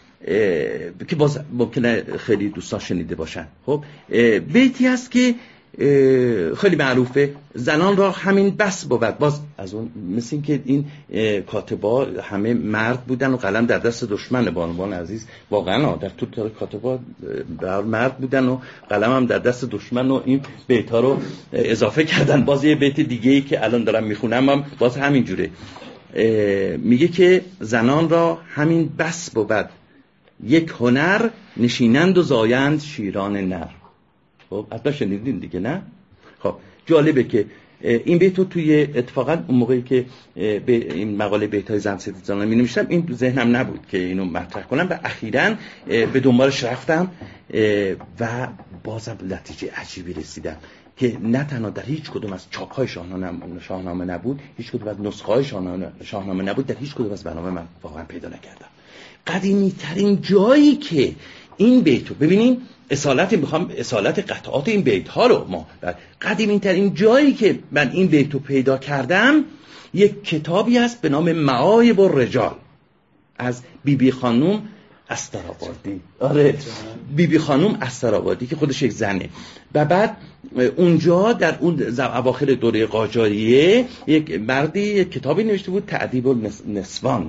که باز ممکنه خیلی دوستان شنیده باشن. خب بیتی هست که خیلی معروفه، زنان را همین بس بود. باز از اون مثل این که این کاتبا همه مرد بودن و قلم در دست دشمن. بانوان عزیز واقعا در طول کاتبا مرد بودن و قلم هم در دست دشمن و این بیت ها رو اضافه کردن. باز یه بیت دیگه ای که الان دارم میخونم هم باز همین جوره میگه که زنان را همین بس بود، یک هنر نشینند و زایند شیران نر. خب حتما شنیدین دیگه، نه؟ خب جالبه که این بیتو توی اتفاقا اون موقعی که به این مقاله بیت‌های زن‌ستیزانه می‌نوشتم این تو ذهنم نبود که اینو مطرح کنم و اخیراً به دنبالش رفتم و بازم نتیجه عجیبی رسیدم که نه تنها در هیچ کدوم از چاپ‌های شاهنامه نبود، هیچ کدوم از نسخه‌های شاهنامه نبود، در هیچ کدوم از برنامه من واقعا پیدا نکردم. قدیمی‌ترین جایی که این بیتو ببینین، اصالت قطعات این بیت ها رو ما قدیمی ترین جایی که من این بیتو پیدا کردم یک کتابی هست به نام معایب الرجال از بیبی خانوم استرابادی. آره بیبی خانوم استرابادی که خودش یک زنه. و بعد اونجا در اون اواخر دوره قاجاریه یک مردی یک کتابی نوشته بود تعدیب النسوان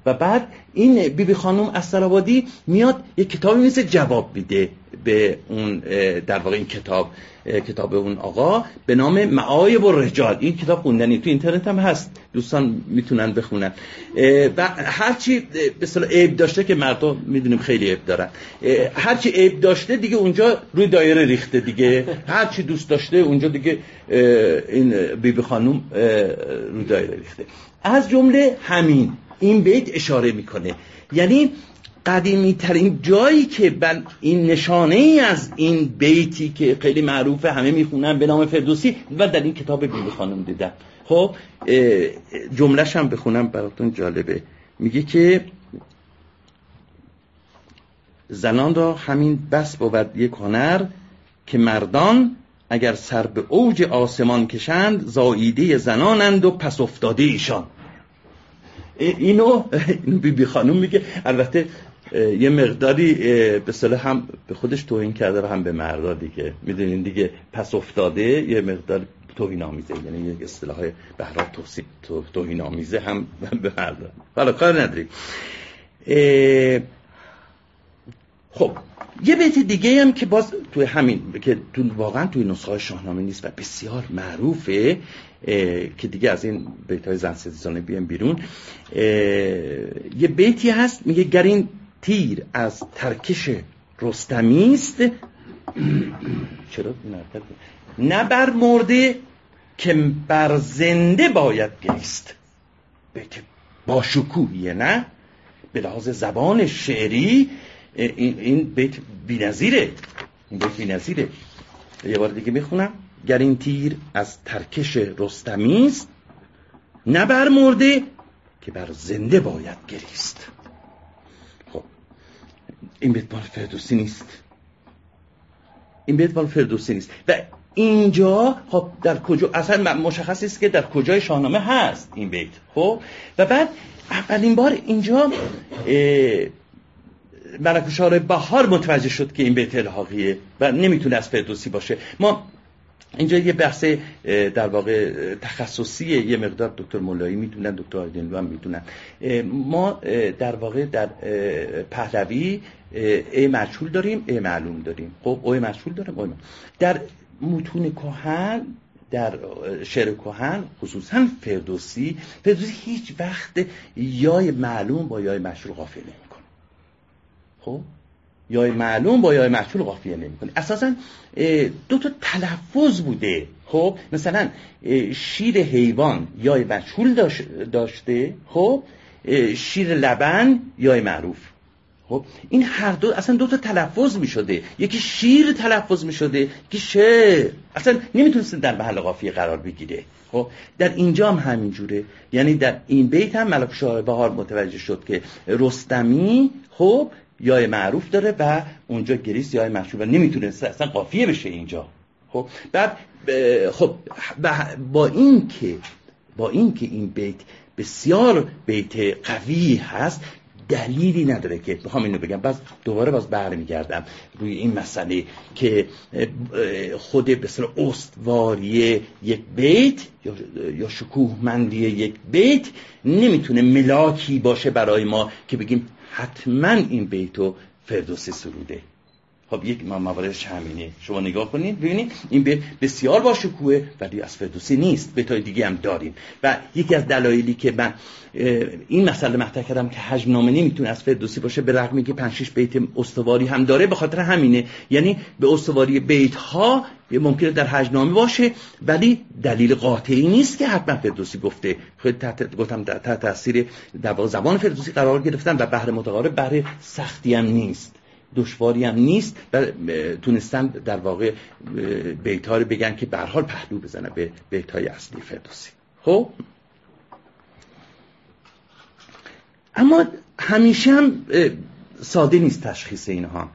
و بعد این بیبی خانم استرآبادی میاد یک کتابی مثل جواب میده به اون در واقع این کتاب اون آقا به نام معایب الرجال. این کتاب خوندنی تو اینترنت هم هست، دوستان میتونن بخونن و هرچی به اصطلاح عیب داشته که مردم میدونیم خیلی عیب دارن، هرچی عیب داشته دیگه اونجا روی دایره ریخته دیگه، هرچی دوست داشته اونجا دیگه این بیبی خانم روی دایره ریخته. از جمله همین این بیت اشاره میکنه، یعنی قدیمی ترین جایی که این نشانه ای از این بیتی که خیلی معروفه همه میخونن به نام فردوسی و در این کتاب بیبی خانم دیدم. خب جمله‌ش هم بخونم براتون جالبه. میگه که زنان را همین بس بود یک هنر، که مردان اگر سر به اوج آسمان کشند، زاییده زنانند و پس افتاده ایشان. اینو بیبی خانم میگه. البته یه مقداری به اصطلاح هم به خودش توهین کرده و هم به مردا دیگه، میدونین دیگه پس افتاده یه مقدار توهین آمیزه، یعنی یک اصطلاح به هر حال توهین آمیزه هم به مردا. حالا کار نداریم. خب یه بیت دیگه هم که باز توی همین که واقعا توی نسخه شاهنامه نیست و بسیار معروفه که دیگه از این بیت‌های زن ستیزانه بیان بیرون، یه بیتی هست میگه گر این تیر از ترکش رستمی است، چرا نه بر مرده که بر زنده باید گریست. بیت با شکوهیه، نه به لحاظ زبان شعری این بیت بی‌نظیره. این بیت بی‌نظیره. یه بار دیگه میخونم. گر این تیر از ترکش رستمی است، نه بر مرده که بر زنده باید گریست. خب این بیت مال فردوسی نیست، این بیت مال فردوسی نیست و اینجا خب در کجا اصلا مشخص است که در کجای شاهنامه هست این بیت. خب و بعد اولین بار اینجا ملک‌الشعرا بهار متوجه شد که این بیت الحاقیه و نمیتونه از فردوسی باشه. ما اینجا یه بحث در واقع تخصصیه، یه مقدار دکتر مولایی میدونن، دکتر آیدینلو هم میدونن. ما در واقع در پهلوی ای مجهول داریم، ای معلوم داریم. خب اوی مجهول داریم، اوی در متون کهن، در شعر کهن خصوصا فردوسی هیچ وقت یای معلوم با یای مجهول قافیه نمیکنه. خب یای معلوم با یای مجهول قافیه نمیکنه. اساسا دو تا تلفظ بوده. خب مثلا شیر حیوان یای مجهول داشته، خب شیر لبن یای معروف. خب این هر دو اصلا دو تا تلفظ میشده، یکی شیر تلفظ میشده، یکی شعر. اصلا نمیتونست در محل قافیه قرار بگیره. خب در اینجا هم همین جوره، یعنی در این بیت هم ملک‌الشعرا بهار متوجه شد که رستمی خب یای معروف داره و اونجا گریس یای مشهور و نمیتونه اصلا قافیه بشه اینجا. خب بعد خب با اینکه این بیت بسیار بیت قوی هست، دلیلی نداره که بخوام اینو بگم. دوباره برمیگردم روی این مسئله که خود به اصطلاح استواری یک بیت یا شکوهمندی یک بیت نمیتونه ملاکی باشه برای ما که بگیم حتما این بیتو فردوسی سروده. خب یک مواردش همینه. شما نگاه کنید ببینید این بیت بسیار با شکوه ولی از فردوسی نیست. بیتای دیگه هم داریم و یکی از دلایلی که من این مسئله مطرح کردم که هجونامه نمیتونه از فردوسی باشه به رغم اینکه 5-6 بیت استواری هم داره به خاطر همینه. یعنی به استواری بیت ها ممکنه در هجونامه باشه ولی دلیل قاطعی نیست که حتما فردوسی گفته. خیلی گفتم تحت تاثیر در زبان فردوسی قرار گرفتن و بحر متقارب بحر سختی هم نیست، دشواری هم نیست و تونستن در واقع بیت‌ها رو بگن که به هر حال پهلو بزنه به بیت‌های اصلی فردوسی. خب اما همیشه هم ساده نیست تشخیص اینها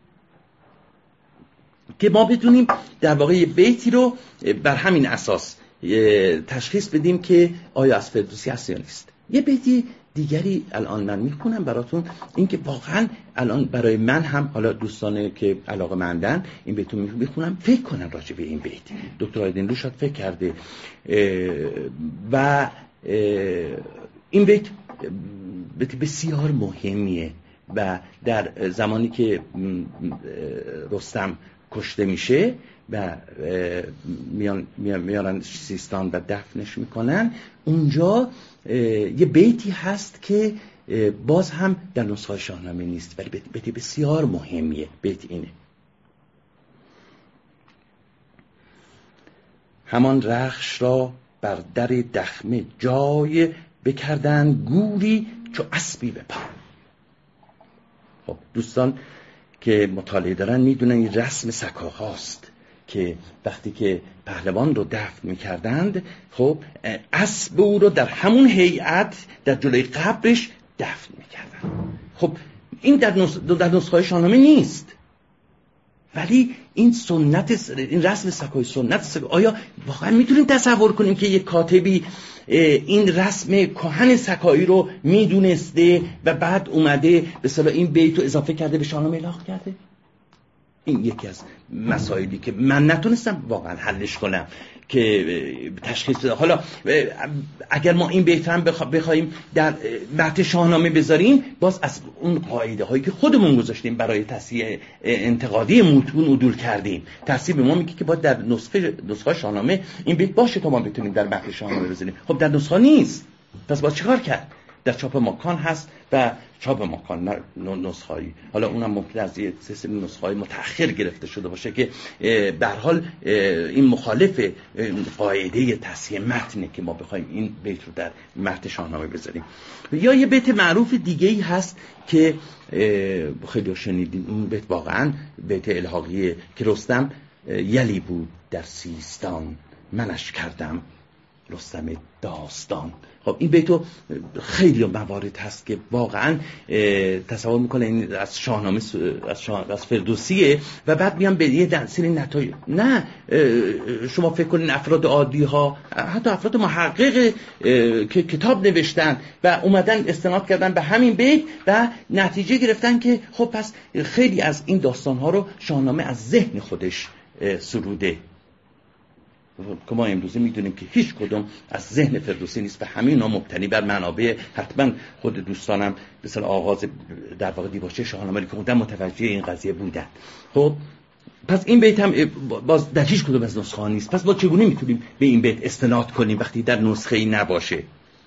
که ما بدونیم در واقع یه بیتی رو بر همین اساس تشخیص بدیم که آیا از فردوسی هست یا نیست. یه بیتی دیگری الان من میخونم براتون، این که واقعا الان برای من هم، حالا دوستانه که علاقه‌مندن این بیتو میخونم فکر کنن راجع به این بیت. دکتر آیدینلو شاید فکر کرده و این بیت بیت بسیار مهمیه و در زمانی که رستم کشته میشه و میارن سیستان و دفنش میکنن، اونجا یه بیتی هست که باز هم در نسخه شاهنامه نیست ولی بیت بسیار مهمیه. بیت اینه: همان رخش را بر در دخمه جای، بکردن گوری چو اسبی به پای. خب دوستان که مطالعه دارن میدونن این رسم سکاهاست که وقتی که پهلوان رو دفن میکردند، خب اسب او رو در همون هیئت در جلوی قبرش دفن میکردن. خب این در نسخه شاهنامه نیست، ولی این سنت، این رسم سکای سنت سکای، آیا واقعا میتونیم تصور کنیم که یک کاتبی این رسم کهن سکایی رو میدونسته و بعد اومده به اصطلاح این بیت رو اضافه کرده به شاهنامه الحاق کرده؟ این یکی از مسائلی که من نتونستم واقعا حلش کنم که تشخیص بده. حالا اگر ما این بیت هم بخوایم در متن شاهنامه بذاریم، باز از اون قاعده هایی که خودمون گذاشتیم برای تصحیح انتقادی متون عدول کردیم. تصحیح به ما میگه که باید در نسخه شاهنامه این بیت باشه تا ما بتونیم در متن شاهنامه بذاریم. خب در نسخه نیست، پس باید چیکار کرد؟ در چاپ ماکان هست و چاپ ماکان نسخه‌ای، حالا اونم ممکن از یه سلسله نسخه‌ای متأخر گرفته شده باشه که به هر حال این مخالف قاعده تصحیح متنه که ما بخوایم این بیت رو در متن شاهنامه بذاریم. یا یه بیت معروف دیگه‌ای هست که خیلی شنیدین، اون بیت واقعاً بیت الحاقیه که رستم یلی بود در سیستان، منش کردم رستم داستان. خب این بیتو خیلی موارد هست که واقعا تصور میکنه این از شاهنامه از فردوسیه و بعد میان به یه سری نتایج. نه شما فکر کنین افراد عادی ها، حتی افراد محقق که کتاب نوشتن و اومدن استناد کردن به همین بیت و نتیجه گرفتن که خب پس خیلی از این داستان ها رو شاهنامه از ذهن خودش سروده، که ما امروزه میدونیم که هیچ کدوم از ذهن فردوسی نیست و همه اینا مبتنی بر منابع. حتما خود دوستانم مثلا آغاز در واقع دیباچه شاهنامه که خودم متوجه این قضیه بودن. خب پس این بیت هم باز در هیچ کدوم از نسخه ها نیست. پس ما چگونه میتونیم به این بیت استناد کنیم وقتی در نسخه ای نباشه؟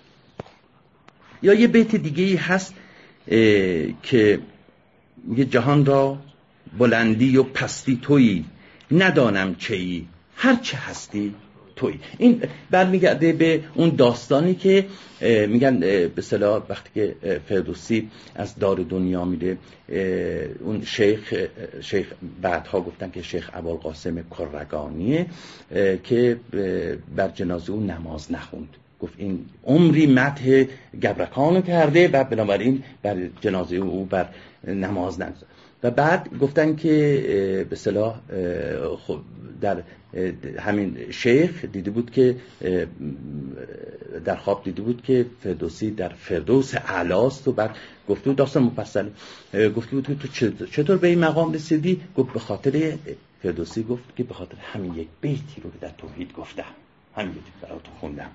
یا یه بیت دیگه ای هست که میگه جهان را بلندی و پستی تویی، ندانم چیی هر چه هستی توی. این برمیگرده به اون داستانی که میگن به اصطلاح وقتی که فردوسی از دار دنیا میره، اون شیخ بعدها گفتن که شیخ ابوالقاسم کرگانیه که بر جنازه او نماز نخوند. گفت این عمری مدح گبرکانو کرده و بنابراین بر جنازه او بر نماز نگذاشت. و بعد گفتن که به اصطلاح خب در همین شیخ دیده بود که در خواب دیده بود که فردوسی در فردوس اعلاست و بعد گفت بود داستان مفصل، گفت بود تو چطور به این مقام رسیدی؟ گفت به خاطر فردوسی گفت که به خاطر همین یک بیتی رو که در توحید گفتم، همین بیتی براتون خوندم.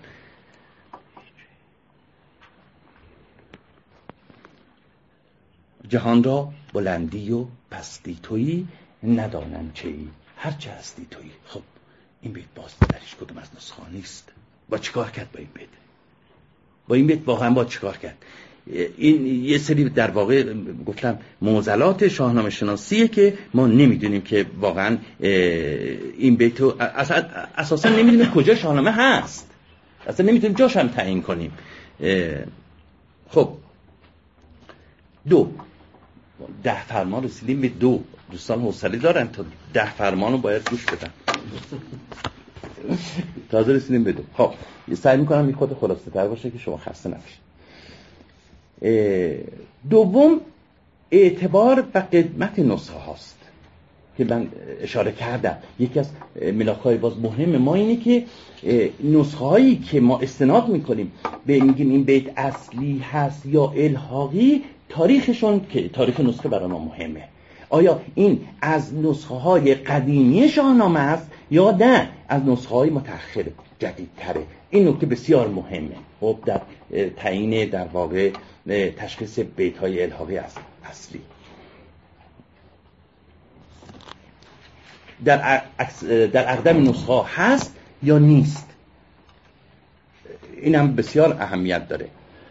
جهان را بلندی و پستی تویی، ندانم چیی هر چه هستی تویی. خب این بیت باز در هیچ کدوم از نسخه نیست. با چیکار کرد با این بیت؟ با این بیت واقعا با چیکار کرد؟ این یه سری در واقع گفتم معضلات شاهنامه شناسیه که ما نمیدونیم که واقعا این بیت رو اساسا نمیدونیم کجا شاهنامه هست، اصلا نمیتونیم جاش هم تعیین کنیم. خب 10 فرمان رسیدیم به 2. دوستان حوصله دارن تا 10 فرمان رو باید گوش بدن. تازه رسیدیم به 2. خب سعی میکنم این خود خلاصه تر باشه که شما خسته نباشید. دوم اعتبار و قدمت نسخه هاست که من اشاره کردم. یکی از ملاک‌های باز مهم ما اینه که نسخه هایی که ما استناد میکنیم به میگیم این بیت اصلی هست یا الحاقی، تاریخشون که تاریخ نسخه برای ما مهمه. آیا این از نسخه های قدیمی شاهنامه است یا نه از نسخه های متأخر جدیدتره؟ این نکته بسیار مهمه. خب در تعیین در واقع تشخیص بیت های الحاقی اصلی در اقدم نسخه ها هست یا نیست، این هم بسیار اهمیت داره.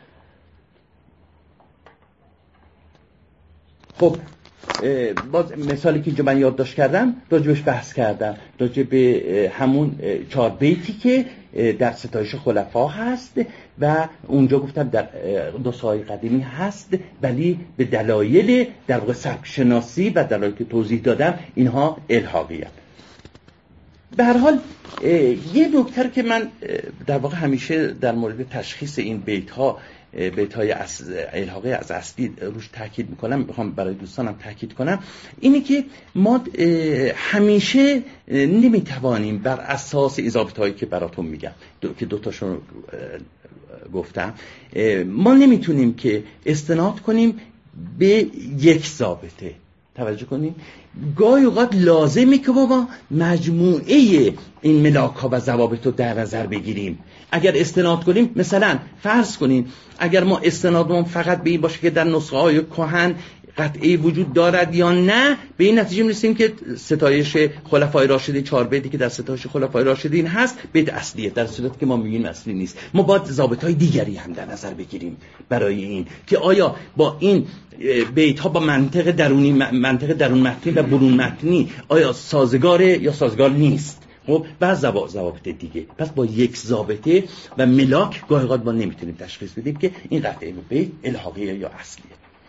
خب باز مثالی که اینجا من یادداشت کردم راجبش بحث کردم، راجب به همون 4 بیتی که در ستایش خلفا هست و اونجا گفتم در نسخه‌های قدیمی هست، ولی به دلایل در واقع سبک شناسی و دلایلی که توضیح دادم اینها الحاقیه. به هر حال یه نکته که من در واقع همیشه در مورد تشخیص این بیت‌های الحاقی از اصلی روش تاکید میکنم، میخوام برای دوستانم تاکید کنم، اینی که ما همیشه نمیتوانیم بر اساس اضافه‌هایی که براتون میگم که دوتاشون گفتم، ما نمیتونیم که استناد کنیم به یک ضابطه. توجه کنیم گاهی اوقات لازمی که بابا مجموعه این ملاک ها و ضوابط رو در نظر بگیریم. اگر استناد کنیم، مثلا فرض کنیم اگر ما استنادمون فقط به این باشه که در نسخه های کهن قطعی وجود دارد یا نه، به این نتیجه میرسیم که ستایش خلفای راشدین 4 بیتی که در ستایش خلفای راشدین هست بیت اصلیه، در صورتی که ما میگیم اصلی نیست. ما باید ضابطهای دیگری هم در نظر بگیریم برای این که آیا با این بیت ها با منطق درون متنی و برون متنی آیا سازگاره یا سازگار نیست. خب بعض ضوابط دیگه، پس با یک ضابطه و ملاک گاهی اوقات ما نمیتونیم تشخیص بدیم که این قطعه بیت الحاقیه یا اصلیه.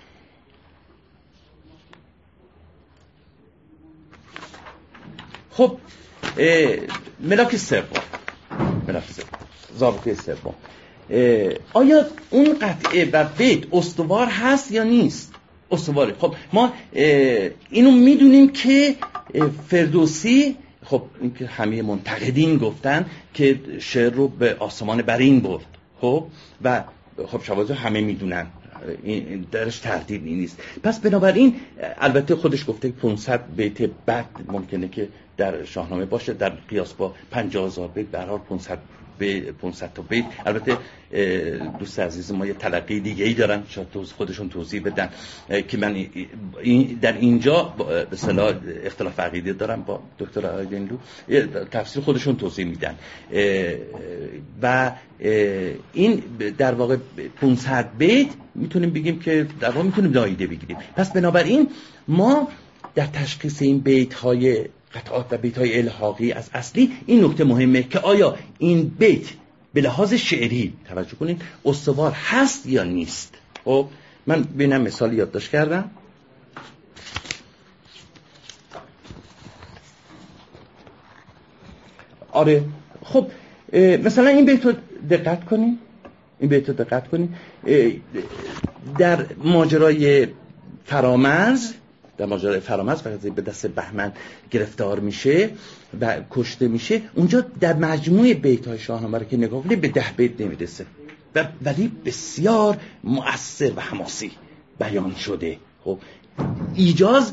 خب ملاک سوم، ضابطه سوم، آیا اون قطعه و بیت استوار هست یا نیست؟ استواره. خب ما اینو میدونیم که فردوسی، خب این که همه منتقدین گفتن که شعر رو به آسمان برین برد، خب و خب شواهد همه میدونن، این درش تردیدی نیست. پس بنابراین البته خودش گفته 500 بیت بعد ممکنه که در شاهنامه باشه، در قیاس با 50,000 بیت به هر حال 500 تا بیت. البته دوست عزیز ما یه تلقی دیگه ای دارن، شاید خودشون توضیح بدن که من در اینجا به اصطلاح اختلاف عقیده دارم با دکتر آیدینلو، تفسیر خودشون توضیح میدن و این در واقع 500 بیت میتونیم بگیم که در واقع میتونیم نادیده بگیریم. پس بنابراین ما در تشخیص این بیت های قطعات و بیت های الحاقی از اصلی این نکته مهمه که آیا این بیت به لحاظ شعری، توجه کنید، استوار هست یا نیست. خب من ببینم مثال یادداشت کردم. آره خب مثلا این بیت رو دقت کنید، در ماجرای فرامرز وقتی به دست بهمن گرفتار میشه و کشته میشه، اونجا در مجموع بیت‌های شاهنامه رو که نگاه کنید به 10 بیت نمیرسه ولی بسیار مؤثر و حماسی بیان شده. خب ایجاز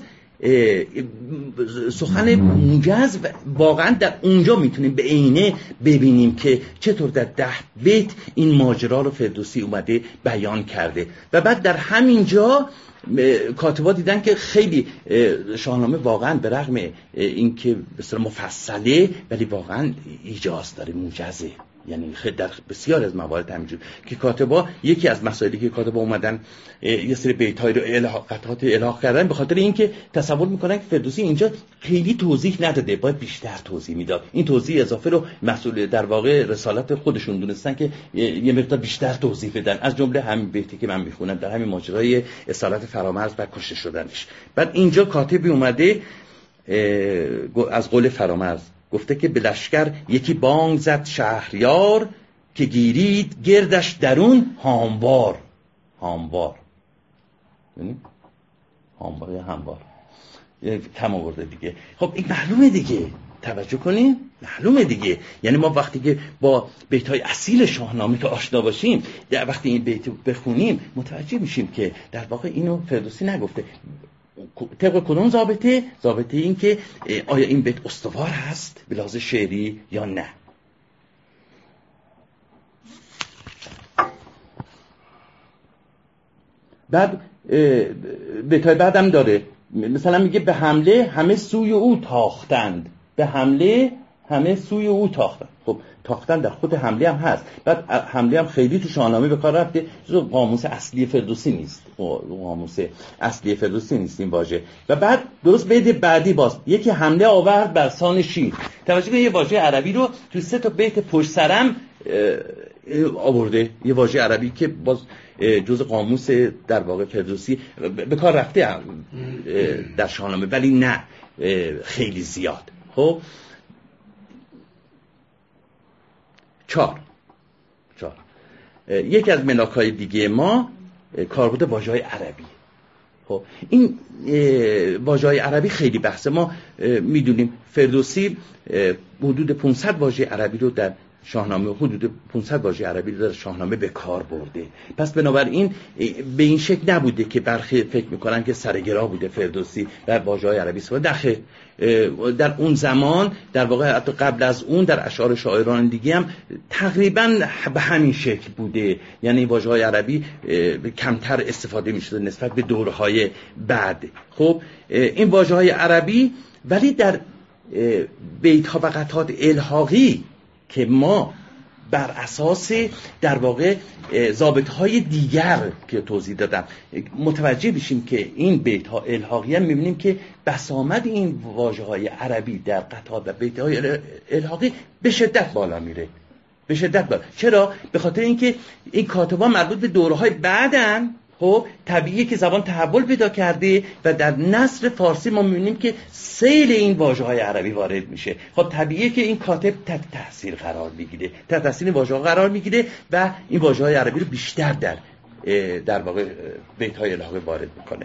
سخن موجز واقعا در اونجا میتونیم به عینه ببینیم که چطور در 10 بیت این ماجرا رو فردوسی اومده بیان کرده و بعد در همین جا کاتبا دیدن که خیلی شاهنامه واقعا به رغم اینکه به اصطلاح مفصله ولی واقعا ایجاز داره، موجزه. یعنی در بسیار از موارد همینجور که کاتبا، یکی از مسائلی که کاتبا اومدن یه سری بیت‌های رو قطعات الحاق کردن به خاطر اینکه تصور میکنن که فردوسی اینجا خیلی توضیح نداده، باید بیشتر توضیح میداد. این توضیح اضافه رو مسئول در واقع رسالت خودشون دونستن که یه مقدار بیشتر توضیح بدن، از جمله همین بیتی که من میخونم در همین ماجرای اصالت فرامرز و کشته شدنش. بعد اینجا کاتبی اومده از قول فرامرز گفته که به لشکر یکی بانگ زد شهریار که گیرید گردش درون هاموار. یعنی هاموار یا هموار کم آورده دیگه. خب این معلومه دیگه، توجه کنین، معلومه دیگه. یعنی ما وقتی که با بیت‌های اصیل شاهنامه که آشنا باشیم، وقتی این بیت بخونیم متوجه میشیم که در واقع اینو فردوسی نگفته. طبق کدوم ضابطه این که آیا این بیت استوار هست به لحاظ شعری یا نه. بعد بیتای بعدم داره، مثلا میگه به حمله همه سوی او تاختند، به حمله همه سوی او تاختند. خب تاختن در خود حمله هم هست. بعد حمله هم خیلی تو شاهنامه به کار رفته، جزو قاموس اصلی فردوسی نیست، قاموس اصلی فردوسی نیست این واژه. و بعد درست بیت بعدی باز یکی حمله آورد بر سان شیر. توجه کنید یه واژه عربی رو تو 3 تا بیت پشت سرم آورده، یه واژه عربی که باز جزء قاموس در واقع فردوسی به کار رفته در شاهنامه، ولی نه خیلی زیاد. خب 4 یکی از ملاک‌های دیگه ما کاربرد واژه‌های عربی. خب این واژه‌های عربی خیلی بحثه. ما میدونیم فردوسی حدود 500 واژه عربی رو در شاهنامه، حدود 500 واژه عربی رو در شاهنامه به کار برده. پس بنابراین به این شکل نبوده که برخی فکر میکنن که سرگرا بوده فردوسی در واژه‌های عربی استفاده. در اون زمان در واقع حتی قبل از اون در اشعار شاعران دیگه هم تقریبا به همین شکل بوده، یعنی واژه‌های عربی کمتر استفاده میشده نسبت به دورهای بعد. خب این واژه‌های عربی ولی در بیت‌ها و قطعات الحاقی که ما بر اساس در واقع ضابطه‌های دیگر که توضیح دادم متوجه بشیم که این بیت‌ها الحاقی هم می‌بینیم که بسامد این واژه‌های عربی در قطعات و بیت‌های الحاقی به شدت بالا میره، به شدت بالا. چرا؟ به خاطر اینکه این کاتبان مربوط به دوره‌های بعدن. خب طبیعیه که زبان تحول پیدا کرده و در نثر فارسی ما می‌بینیم که سیل این واژه‌های عربی وارد میشه. خب طبیعیه که این کاتب تحت تاثیر قرار میگیره، تحت تاثیر واژه‌ها قرار میگیره و این واژه‌های عربی رو بیشتر در واقع بیت‌های الحاقی وارد میکنه.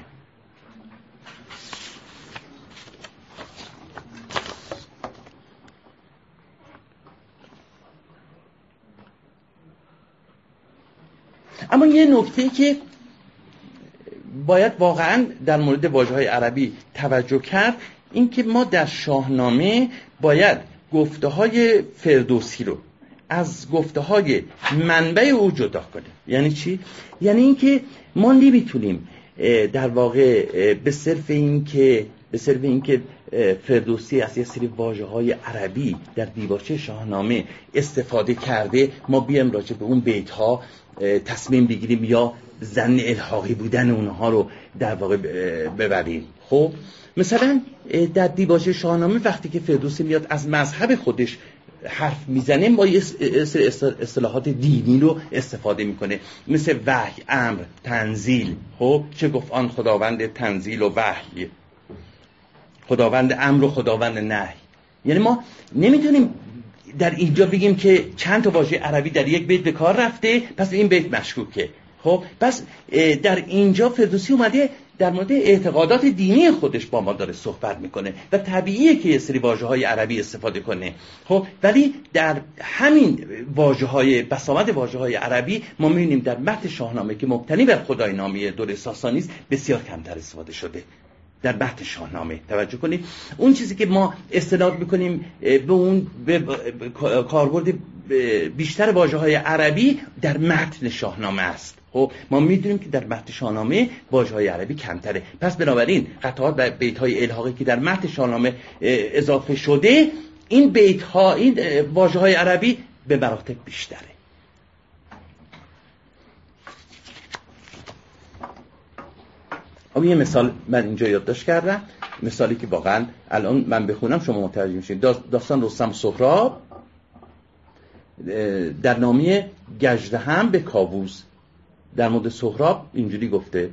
اما یه نکته که باید واقعا در مورد واژه‌های عربی توجه کرد این که ما در شاهنامه باید گفته‌های فردوسی رو از گفته‌های منبع او جدا کنیم. یعنی چی؟ یعنی اینکه ما نمیتونیم در واقع به صرف اینکه فردوسی از یه سری واژه‌های عربی در دیباچه شاهنامه استفاده کرده ما بیایم راجع به اون بیت‌ها تصمیم بگیریم یا ظن الحاقی بودن اونها رو در واقع ببریم. خب مثلا در دیباچه شاهنامه وقتی که فردوسی میاد از مذهب خودش حرف میزنه ما یه اصطلاحات دینی رو استفاده میکنه، مثل وحی، امر، تنزیل. خب چه گفت آن خداوند تنزیل و وحی، خداوند امر و خداوند نهی. یعنی ما نمیتونیم در اینجا بگیم که چند تا واژه عربی در یک بیت به کار رفته پس این بیت مشکوکه. خب پس در اینجا فردوسی اومده در مورد اعتقادات دینی خودش با ما داره صحبت میکنه و طبیعیه که یه سری واژه‌های عربی استفاده کنه. خب ولی در همین واژه‌های بسامد واژه‌های عربی ما می‌بینیم در متن شاهنامه که مبتنی بر خدای نامی دوره ساسانی است بسیار کمتر استفاده شده. در متن شاهنامه توجه کنید اون چیزی که ما استناد میکنیم به اون کاربرد بیشتر واژه‌های عربی در متن شاهنامه است. خب ما میدونیم که در متن شاهنامه واژه‌های عربی کمتره، پس بنابراین قطعات و بیت‌های الحاقی که در متن شاهنامه اضافه شده این بیت‌ها این واژه‌های عربی به مراتب بیشتره. یه مثال من اینجا یادداشت کردم، مثالی که واقعا الان من بخونم شما متوجه میشید. داستان رستم و سهراب در نامه گژدهم به کاووس در مورد سهراب اینجوری گفته: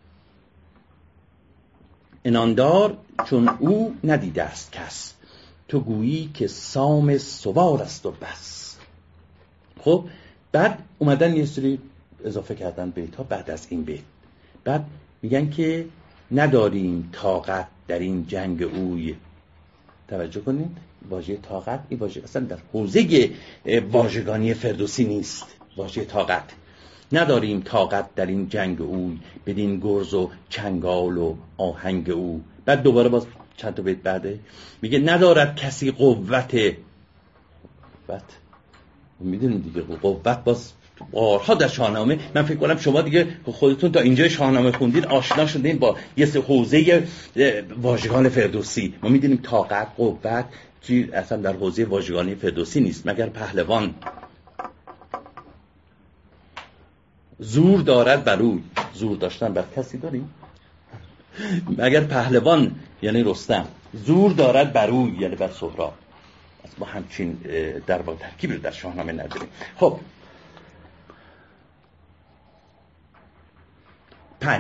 اناندار چون او ندیده است کس، تو گویی که سام سوار است و بس. خب بعد اومدن یه سری اضافه کردن بیت ها بعد از این بیت، بعد میگن که نداریم طاقت در این جنگ اوی. توجه کنید واژه طاقت این واژه اصلا در حوزه واژگانی فردوسی نیست. واژه طاقت نداریم طاقت در این جنگ اوی، بدین گرز و چنگال و آهنگ او. بعد دوباره باز چند تا بیت بعده میگه ندارد کسی قوت. میدونیم دیگه قوت باز بارها در شاهنامه، من فکر کنم شما دیگه خودتون تا اینجا شاهنامه خوندین آشنا شدین با یه حوزه واژگان فردوسی. ما میدونیم طاقت، قوت چی اصلا در حوزه واژگانی فردوسی نیست مگر پهلوان. زور دارد بر او، زور داشتن بر کسی داریم؟ مگر پهلوان یعنی رستم زور دارد بر او یعنی بر سهراب. ما همچین در واقع ترکیب رو در شاهنامه نداریم. خب 5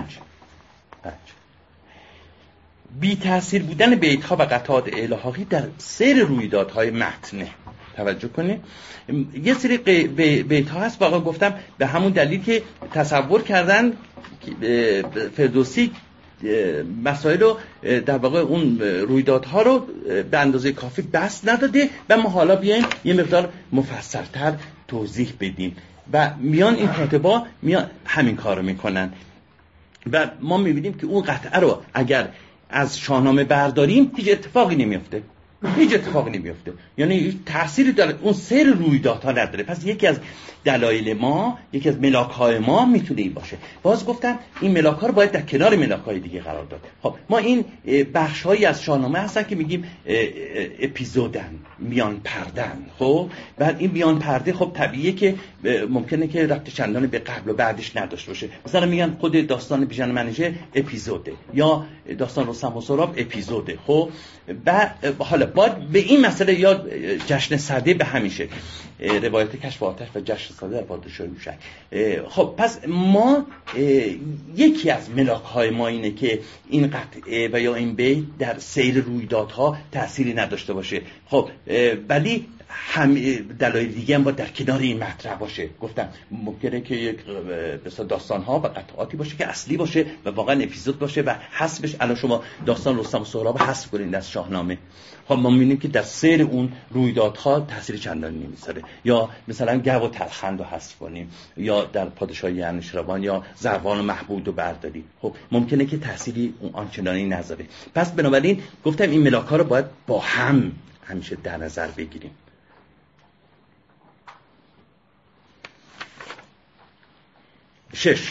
بی تأثیر بودن بیت‌ها و قطعات الهاقی در سیر رویدادهای متن. توجه کنید یه سری بیت‌ها هست واقعا گفتم به همون دلیل که تصور کردن فردوسی مسائل رو در واقع اون رویدادها رو به اندازه کافی بسط نداده و ما حالا بیایم یه مقدار مفصل‌تر توضیح بدیم و میان این کاتبا میان همین کار رو میکنن و ما میبینیم که اون قطعه رو اگر از شاهنامه برداریم هیچ اتفاقی نمیفته. یعنی تأثیری در اون سیر رویدادها نداره. پس یکی از دلایل ما، یکی از ملاک‌های ما میتونه این باشه. باز گفتم این ملاک‌ها رو باید در کنار ملاک‌های دیگه قرار داد. خب ما این بخش‌هایی از شاهنامه هستن که میگیم اپیزودن، میان پردن. خب بعد این میان پرده خب طبیعیه که ممکنه که ربط چندان به قبل و بعدش نداشته باشه. مثلا میگن خود داستان بیژن منوچهر اپیزوده یا داستان رستم و سهراب اپیزوده. خب حالا باید به این مسئله یا جشن سده به همین شکل، روایت کشف آتش و جشن سده در پادشاهی موشک. خب پس ما یکی از ملاک‌های ما اینه که این قطعه و یا این بیت در سیر رویدادها تأثیری نداشته باشه. خب ولی هم دلایل دیگه هم باید در کنار این مطرح باشه. گفتم ممکنه که یک داستان‌ها و قطعاتی باشه که اصلی باشه و واقعا اپیزود باشه و حذفش. الان شما داستان رستم و سهراب حذف کنید از شاهنامه، خب ما می‌بینیم که در سیر اون رویدادها تأثیر چندانی نمیذاره. یا مثلا گو و تلخند رو حذف کنیم یا در پادشاهی انوشیروان یا زروان و محمود رو برداریم، خب ممکنه که تأثیری آنچنانی نذاره. پس بنابراین گفتم این ملاک‌ها رو باید با هم همیشه در نظر بگیریم. 6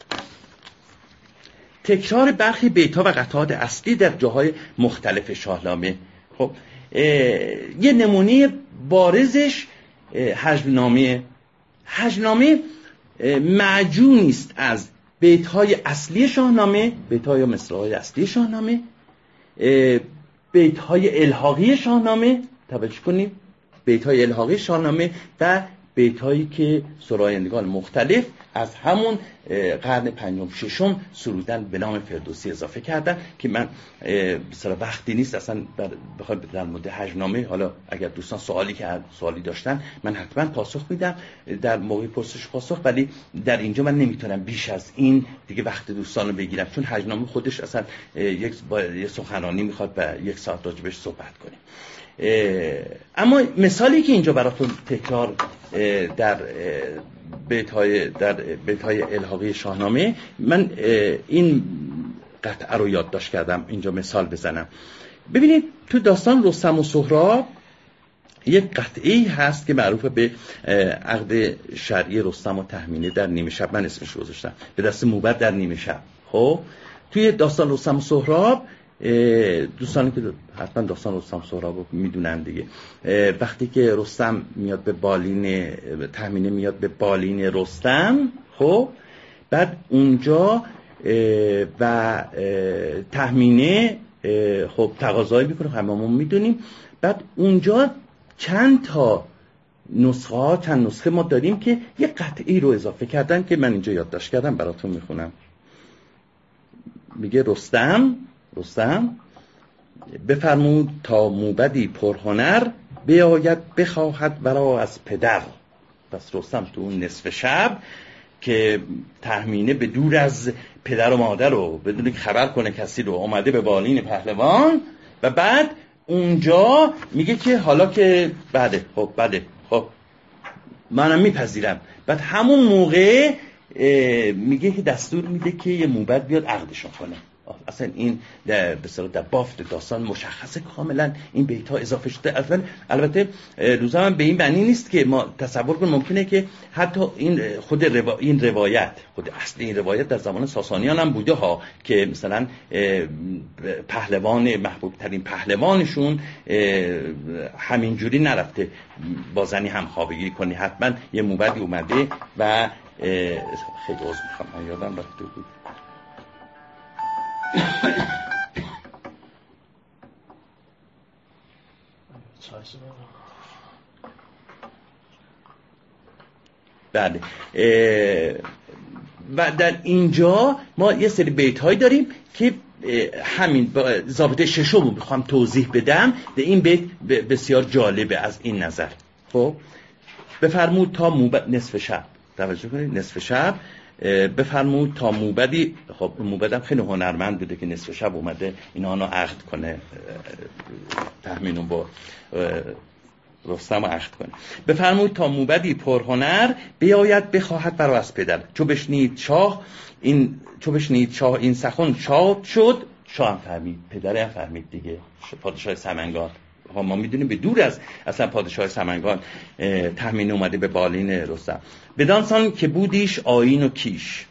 تکرار برخی بیت‌ها و قطعات اصلی در جاهای مختلف شاهنامه. خب یه نمونه بارزش هجونامه. هجونامه معجونی است از بیت‌های اصلی شاهنامه، بیت‌های مصرع‌های اصلی شاهنامه، بیت‌های الحاقی شاهنامه. توجه کنید بیت‌های الحاقی شاهنامه و بیت‌هایی که سرایندگان مختلف از همون قرن پنجم ششم سرودن به نام فردوسی اضافه کردن که من بسیار وقتی نیست اصلا بخوام در مورد هجونامه، حالا اگر دوستان سوالی داشتن من حتما پاسخ میدم در موقع پرسش پاسخ، ولی در اینجا من نمیتونم بیش از این دیگه وقت دوستان رو بگیرم چون هجونامه خودش اصلا یک سخنرانی میخواد و یک ساعت راجبش صحبت کنیم. اما مثالی که اینجا براتون تکرار در بیت‌های الحاقی شاهنامه، من این قطعه رو یادداشت کردم اینجا مثال بزنم. ببینید تو داستان رستم و سهراب یک قطعه‌ای هست که معروف به عقد شرعی رستم و تهمینه در نیمه شب، من اسمش رو گذاشتم به دست موبد در نیمه شب. خب توی داستان رستم و سهراب دوستانی که حتما داستان رستم سهراب رو میدونن دیگه، وقتی که رستم میاد به بالین تهمینه، میاد به بالین رستم، خب بعد اونجا و تهمینه خب تقاضایی میکنه، هممون میدونیم. بعد اونجا چند نسخه ما داریم که یه قطعی رو اضافه کردن که من اینجا یادداشت کردم براتون میخونم. میگه رستم بفرمود تا موبدی پرهنر، بیاید بخواهد برا از پدر. پس رستم تو اون نصف شب که تهمینه به دور از پدر و مادر رو بدون که خبر کنه کسی رو اومده به بالین پهلوان و بعد اونجا میگه که حالا که بله خب منم میپذیرم. بعد همون موقع میگه که دستور میده که یه موبد بیاد عقدشون کنه. اصلا این در بافت داستان مشخصه کاملا این بیت‌ها اضافه شده. اصلا البته لزوما هم به این معنی نیست که ما تصور کنیم ممکنه که حتی این این روایت خود اصل این روایت در زمان ساسانیان هم بوده ها، که مثلا پهلوان محبوب ترین پهلوانشون همینجوری نرفته با زنی همخوابگی کنی، حتما یه موبدی اومده و خیلی عذر میخوام من یادم رفته بود. بله و در اینجا ما یه سری بیت هایی داریم که همین ضابطه ششم رو بخوام توضیح بدم. در این بیت بسیار جالبه از این نظر. خب بفرمود تا موبد نصف شب، توجه کنید نصف شب بفرمود تا موبدی، خب موبدم خیلی هنرمند بوده که نصف شب اومده اینا رو عقد کنه، تهمینون با رستم عقد کنه. بفرمود تا موبدی پرهنر بیاید بخواهد برا از پدر. چو بشنید شاه این سخن شاد شد. شاه هم فهمید، پدر هم فهمید دیگه، پادشاه سمنگان. ما میدونیم به دور از اصلا پادشاه سمنگان تهمین اومده به بالین رستم. بدانسان که بودیش آیین و کیش.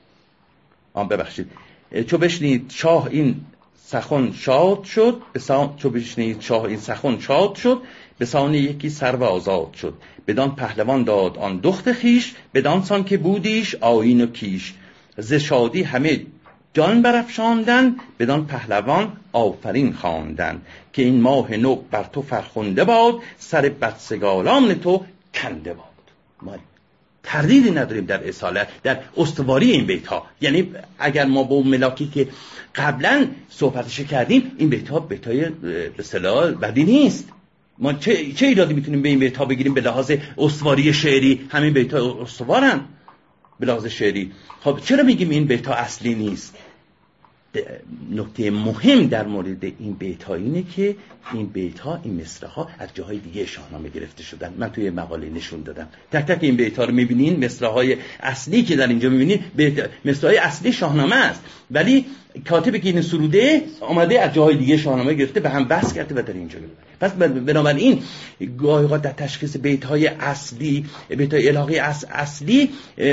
ببخشید چو بشنید شاه این سخن شاد شد، چو بشنید شاه این سخن شاد شد، به سان یکی سرو آزاد شد. بدان پهلوان داد آن دخت خیش، بدانسان که بودیش آیین و کیش. ز شادی همه جان برافشاندن، بدان پهلوان آفرین خواندن. که این ماه نو بر تو فرخنده باد، سر بدسگالان تو کنده باد. ما تردیدی نداریم در اصالت، در استواری این بیت ها. یعنی اگر ما با ملاکی که قبلا صحبتش کردیم، این بیت ها بیت های به اصطلاح بدی نیست. ما چه ایرادی میتونیم به این بیت ها بگیریم؟ به لحاظ استواری شعری همین بیت ها استوارن به لحاظ شعری. خب چرا میگیم این بیت ها اصلی نیست؟ نکته مهم در مورد این بیت ها اینه که این بیت ها، این مصرع ها از جاهای دیگه شاهنامه گرفته شدن. من توی مقاله نشون دادم. تک تک این بیت ها رو میبینین، مصرع های اصلی که در اینجا میبینین مصرع های اصلی شاهنامه است، ولی کاتبی که این سروده آمده از جاهای دیگه شاهنامه گرفته به هم بس کرده و در اینجا میبینه. پس بنابراین گاهی اوقات در تشخیص بیت‌های اصلی، بیت‌های الهی اصلی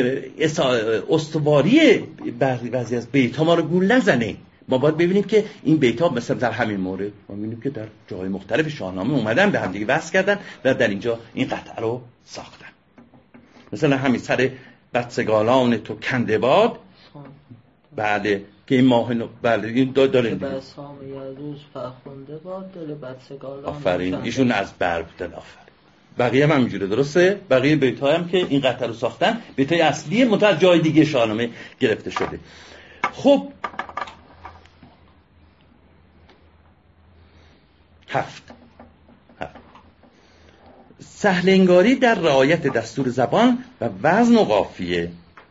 استواری بعضی از بیت‌ها ما رو گول نزنه. ما باید ببینیم که این بیت‌ها مثلا در همین مورد ما می‌بینیم که در جاهای مختلف شاهنامه اومدن به هم دیگه وصل کردن و در اینجا این قطعه رو ساختن. مثلا همین سر بدسگالان تو کنده باد، بله که این ماه بله این داره به سام یازوز فرخنده باد، دل بدسگالان. آفرین، ایشون از بر بودن. آفرین. بقیه هم همینجوره، درسته؟ بقیه بیت‌ها هم که این قطعه رو ساختن بیت‌های اصلیه، منتها جای دیگه شاهنامه گرفته شده. خب 7 سهل انگاری در رعایت دستور زبان و وزن و قافیه.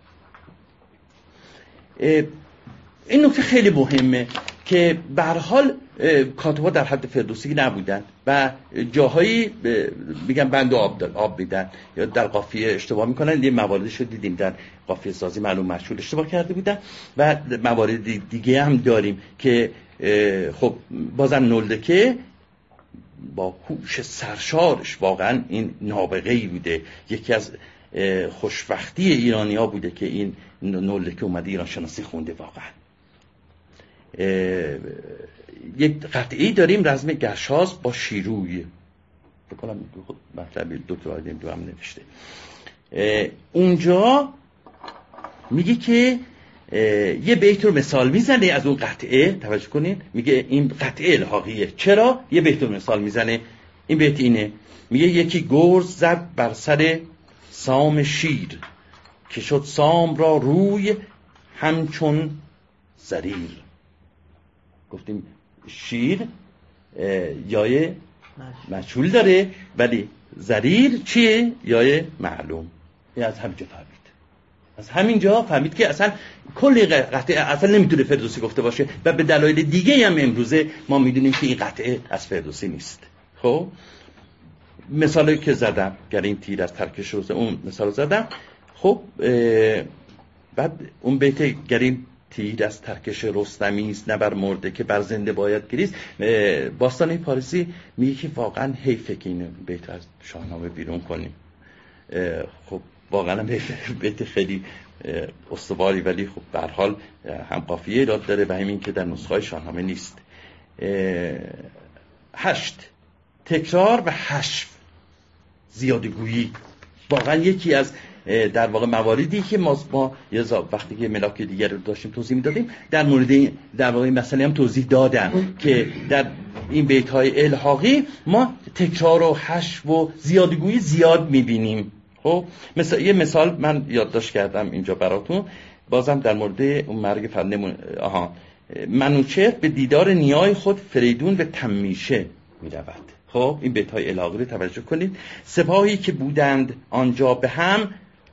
این نکته خیلی مهمه که به هر حال کاتب‌ها در حد فردوسی نبودن و جاهایی میگن بند و آب میدن یا در قافیه اشتباه میکنن. یه مواردش رو دیدیم در قافیه سازی معلوم مشهور اشتباه کرده بودن و موارد دیگه هم داریم که خب بازم نولدکه با هوش سرشارش واقعا این نابغه‌ای بوده. یکی از خوشبختی ایرانی ها بوده که این نولدکه اومده ایران شناسی خونده. واقعا یک قطعی داریم رزم گشاز با شیروی، بکنم مطلب دکتر آیدیم دو هم نوشته. اونجا میگه که یه بیت رو مثال میزنه از اون قطعه، توجه کنید، میگه این قطعه الحاقیه. چرا؟ یه بیت رو مثال میزنه. این بیت اینه، میگه یکی گرز زد بر سر سام شیر، که شد سام را روی همچون زریر. گفتیم شیر یای مجهول داره ولی زریر چیه؟ یای معلوم. این از همینجا فهمید. از همینجا فهمید که اصلا کل قطعه اصلا نمیتونه فردوسی گفته باشه و به دلایل دیگه هم امروزه ما میدونیم که این قطعه از فردوسی نیست. خب مثالی که زدم، گر این تیر از ترک شوزه، اون مثال زدم. خب بعد اون بیت گریم تیر از ترکش رستمی است نه بر مرده که بر زنده باید گریست. باستانی پارسی میگه که واقعا حیفه که این بیت از شاهنامه بیرون کنیم. خب واقعا بیت خیلی استواری، ولی خب به هر حال هم قافیه ایراد داره و همین که در نسخه شاهنامه نیست. 8 تکرار و حشو، زیادگویی، واقعا یکی از در واقع مواردی که ما یه وقتی که ملاک دیگر رو داشتیم توضیح میدادیم در مورد در واقع مسئله هم توضیح دادم که در این بیت‌های الحاقی ما تکرار و حشو و زیادگویی زیاد میبینیم. خب یه مثال من یادداشت کردم اینجا براتون، بازم در مورد اون مرگ فرنده. منوچهر به دیدار نیای خود فریدون به تمیشه میرود. خب این بیت‌های الحاقی رو توجه کنید. سپاهی که بودند آنجا به هم،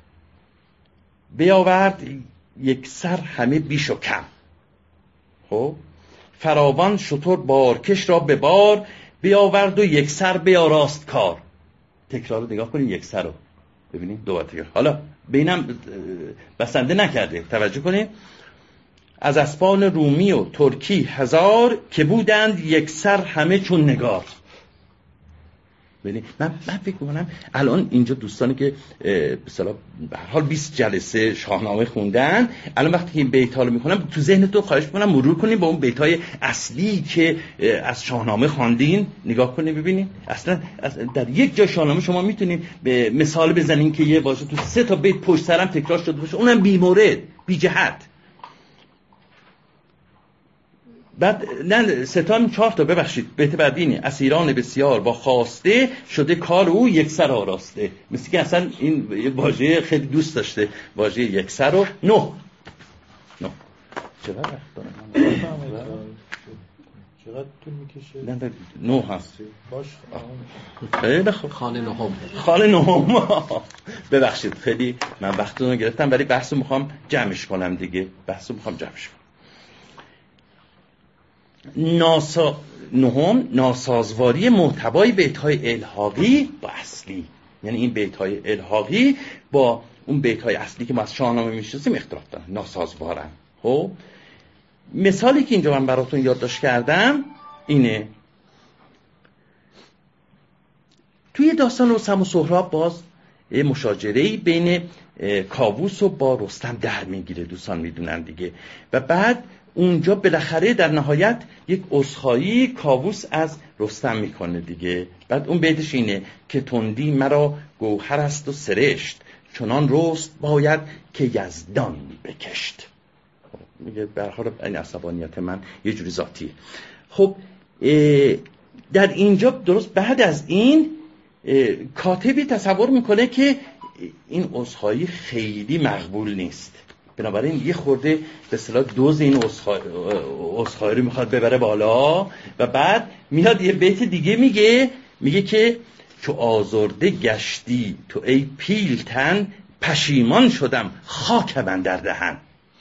بیاورد یک سر همه بیش و کم. خب فراوان شتر بارکش را به بار، بیاورد و یک سر بیاراست کار. تکرار رو نگاه کنید، یک سر رو ببینید دو بار تکرار. حالا بینم بسنده نکرده، توجه کنید. از اسپان رومی و ترکی 1000، که بودند یک سر همه چون نگار. ببینید من فکر می‌کنم الان اینجا دوستانی که به اصطلاح به هر حال 20 جلسه شاهنامه خوندن، الان وقتی این بیت‌ها رو می‌خونم تو ذهنتون خواهش می‌کنم مرور کنین با اون بیت‌های اصلی که از شاهنامه خواندین، نگاه کنین ببینید اصلا در یک جای شاهنامه شما می‌تونید به مثال بزنین که یه واژه تو 3 تا بیت پشت سر هم تکرار شده باشه، اونم بی‌مورد، بی جهت. بعد نه 3 تا 4 تا ببخشید، بیت بعد اینه: اسیران بسیار با خواسته، شده کار او یک سر آراسته. مثل که اصلا این واژه خیلی دوست داشته، واژه یک سر و نه چقدر وقت دارم؟ چقدر طول میکشه؟ نه 9 هست. باش. خیلی خوب. خانه نهم. ببخشید خیلی من وقتتون رو گرفتم، ولی بحثو میخوام جمعش کنم دیگه. نهم ناسازواری محتوای بیت‌های الحاقی با اصلی. یعنی این بیت‌های الحاقی با اون بیت‌های اصلی که ما از شاهنامه می‌شناسیم اختلاف دارن، ناسازوارن. خب مثالی که اینجا من براتون یادداشت کردم اینه. توی داستان رستم و سهراب باز مشاجره‌ای بین کاووس و با رستم در میگیره، دوستان میدونن دیگه. و بعد اونجا بالاخره در نهایت یک عذرخواهی کاووس از رستم میکنه دیگه. بعد اون بیتش اینه که تندی مرا گوهر است و سرشت، چنان رست باید که یزدان بکشت. میگه به هر حال این عصبانیت من یه جوری ذاتیه. خب در اینجا درست بعد از این کاتبی تصور میکنه که این عذرخواهی خیلی مقبول نیست، بنابراین یه خورده به اصطلاح دوز این عذرخواهی رو میخواد ببره بالا و بعد میاد یه بیت دیگه میگه که چو آزرده گشتی تو ای پیلتن، پشیمان شدم خاک من در دهن.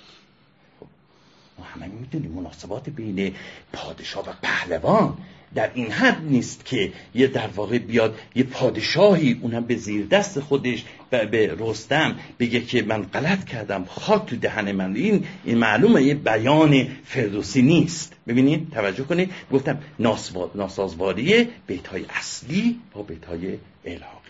ما همه میدونیم مناسبات بین پادشاه و پهلوان در این حد نیست که یه در واقع بیاد یه پادشاهی اونم به زیر دست خودش و به رستم بگه که من غلط کردم، خاک تو دهن من. این معلومه یه بیان فردوسی نیست. ببینید توجه کنید، گفتم ناسازواری بیت‌های اصلی با بیت‌های الحاقی.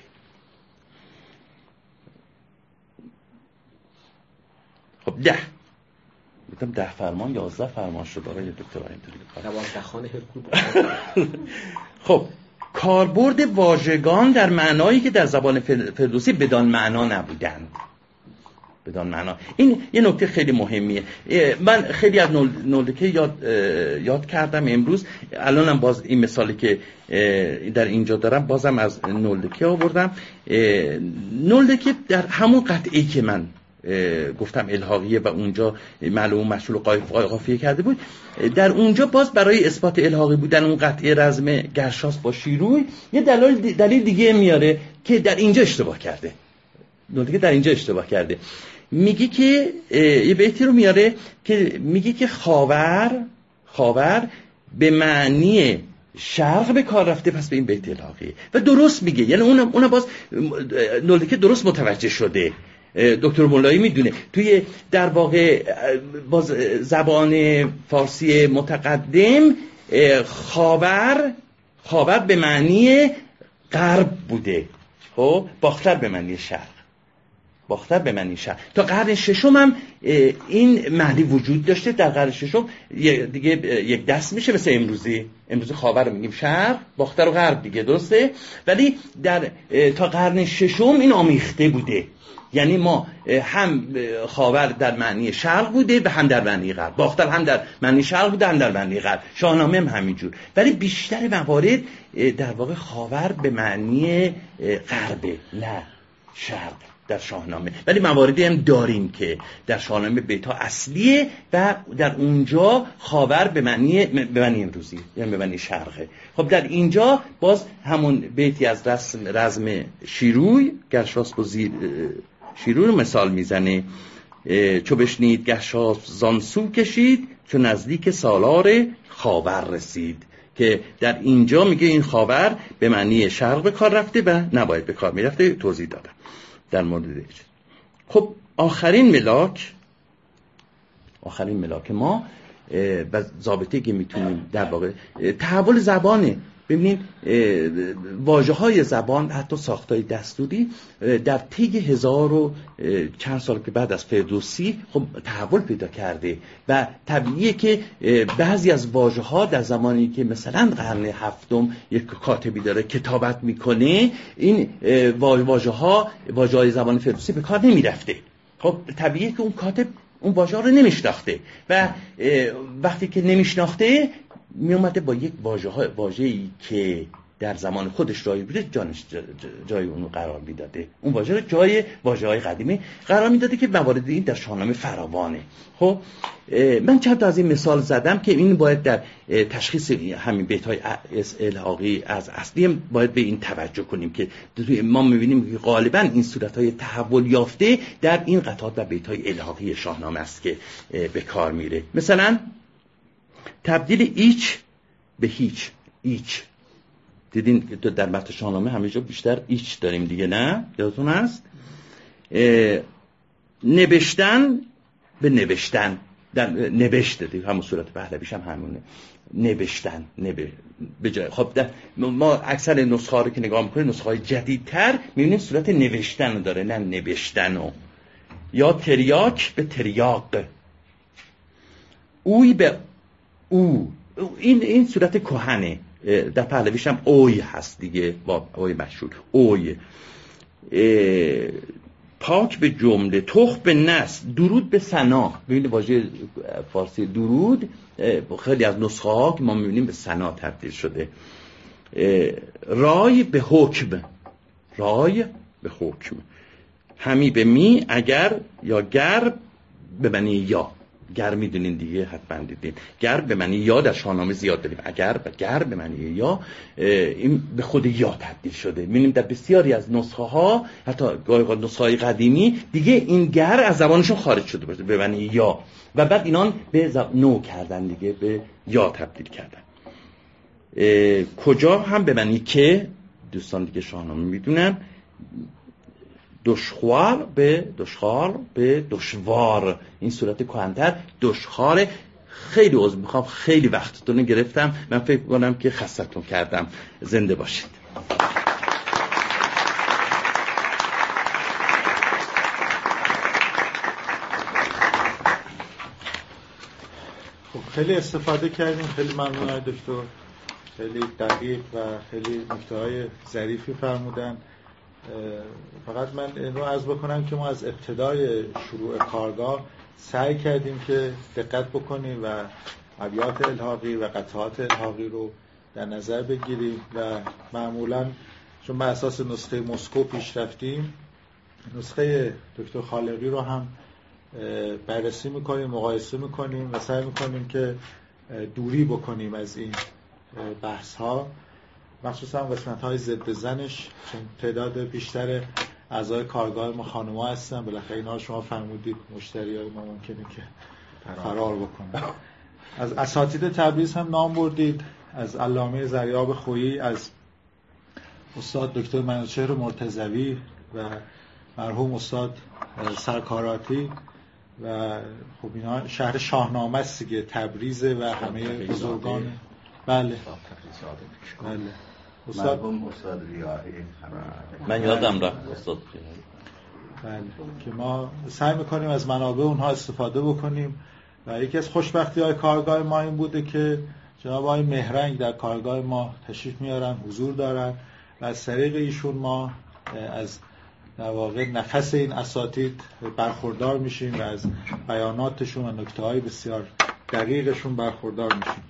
خب 10 فرمان 11 فرمان شد برای دکتر آینطوری. 12 خانه هرکول. خب کاربرد واژگان در معنایی که در زبان فردوسی بدان معنا نبودند. بدان معنا، این یه نکته خیلی مهمیه. من خیلی از نولدکه یاد کردم امروز. الانم باز این مثالی که در اینجا دارم بازم از نولدکه آوردم. نولدکه در همون قطعی که من گفتم الحاقیه و اونجا معلوم مشمول قافیه کرده بود، در اونجا باز برای اثبات الحاقی بودن اون قطعه رزم گرشاس با شیروی یه دلیل دیگه میاره که در اینجا اشتباه کرده. در اینجا اشتباه کرده. میگه که یه بیتی رو میاره که میگه که خاور به معنی شرق به کار رفته، پس به این بیت الحاقیه و درست میگه. یعنی اون باز نولدکه درست متوجه شده. دکتر مولایی میدونه توی در واقع باز زبان فارسی متقدم خاور به معنی غرب بوده، خب باختر به معنی شرق، باختر به معنی شرق. تا قرن ششم هم این معنی وجود داشته. در قرن ششم دیگه یک دست میشه مثل امروزی خاور رو میگیم شرق، باختر و غرب دیگه، درسته؟ ولی تا قرن ششم این آمیخته بوده، یعنی ما هم خاور در معنی شرق بوده و هم در معنی غرب، باختر هم در معنی شرق بوده هم در معنی غرب، شاهنامه هم همینجور. ولی بیشتر موارد در واقع خاور به معنی غربه نه شرق در شاهنامه. ولی مواردی هم داریم که در شاهنامه بیت‌ها اصلیه و در اونجا خاور به معنی امروزی، یعنی به معنی شرقه. خب در اینجا باز همون بیتی از رزم شیروی، گرشاسپ و شیروی رو مثال میزنه. چو بشنید گرشاسپ زان سو کشید، چو نزدیک سالار خاور رسید، که در اینجا میگه این خاور به معنی شرق به کار رفته و نباید به کار میرفته. توضیح دادم در مورد دیگه. خب آخرین ملاک ما و ضابطه‌ای که میتونیم در واقع تحول زبانه. ببینید واژه‌های زبان، حتی ساختای دستوری در طی 1000 و چند سال که بعد از فردوسی خب تحول پیدا کرده و طبیعیه که بعضی از واژه‌ها در زمانی که مثلا قرن هفتم یک کاتبی داره کتابت میکنه، این واژه‌های زبان فردوسی به کار نمیرفته. خب طبیعیه که اون کاتب اون واژه‌ها رو نمیشناخته و وقتی که نمیشناخته می اومده با یک واژه‌ای که در زمان خودش رایج بوده جای اونو قرار میداده، اون واژه رو جای واژه‌های قدیمی قرار میداده که موارد این در شاهنامه فراوانه. خب من چند تا از این مثال زدم که این باید در تشخیص همین بیت‌های الحاقی از اصلی باید به این توجه کنیم که ما می‌بینیم که غالباً این صورت‌های تحول یافته در این قطعات و بیت‌های الحاقی شاهنامه است که به کار میره. مثلا تبدیل ایچ به هیچ. ایچ دیدین در متن شاهنامه همه جا بیشتر ایچ داریم دیگه، نه؟ یادتون هست؟ نوشتن به نوشتن، در نوشته دیگه همون صورت پهلویش هم همونه. نوشتن خب ما اکثر نسخه ها رو که نگاه میکنیم، نسخه های جدیدتر میبینیم صورت نوشتن رو داره نه نوشتنو. یا تریاک به تریاق، اوی به او، این صورت کهنه. در پهلویش هم اوی هست دیگه، با اوی مشهور. اوی پاک به جمله، تخ به نس، درود به ثنا. ببینید واژه فارسی درود خیلی از نسخه ها که ما میبینیم به ثنا تبدیل شده. رای به حکم، رای به حکم. همی به می، اگر یا گر به معنی یا. گر میدونین دیگه، حتما دیدین. گر به معنی یا در شاهنامه زیاد داریم. اگر و گر به معنی یا، این به خود یا تبدیل شده. می‌بینیم در بسیاری از نسخه ها، حتی گاهی نسخه های قدیمی دیگه این گر از زبانشون خارج شده باشه به معنی یا، و بعد اینان به نو کردن دیگه، به یا تبدیل کردن. کجا هم به معنی که، دوستان دیگه شاهنامه میدونن. دشخوار به دشوار، این صورت کهن‌تر دشخوار. خیلی عذر میخوام، خیلی وقتتون گرفتم، من فکر کنم که خستتون کردم. زنده باشید. خب خیلی استفاده کردیم، خیلی ممنون دکتر، خیلی دقیق و خیلی نکته‌های ظریفی فرمودن. فقط من این رو عرض بکنم که ما از ابتدای شروع کارگاه سعی کردیم که دقت بکنیم و ابیات الحاقی و قطعات الحاقی رو در نظر بگیریم و معمولاً چون بر اساس نسخه مسکو پیش رفتیم، نسخه دکتر خالقی رو هم بررسی میکنیم، مقایسه میکنیم و سعی میکنیم که دوری بکنیم از این بحث ها، مخصوصا قسمت‌های ضد زنش، چون تعداد بیشتر اعضای کارگاه ما خانم‌ها هستن. بالاخره اینا شما فرمودید مشتریای ما ممکنه که فرار بکنن. از اساتید تبریز هم نام بردید، از علامه زریاب خویی، از استاد دکتر منوچهر مرتضوی و مرحوم استاد سرکاراتی و خب اینا شهر شاهنامه است دیگه، تبریزه و همه بزرگان. بله بله استاد ریاحی من یادم رفت استاد بله که ما سعی میکنیم از منابع اونها استفاده بکنیم و یکی از خوشبختی‌های کارگاه ما این بوده که جناب آقای مهرنگ در کارگاه ما تشریف میارن، حضور دارن و از طریق ایشون ما از در واقع نفس این اساتید برخوردار میشیم و از بیاناتشون و نکته‌های بسیار دقیقشون برخوردار میشیم.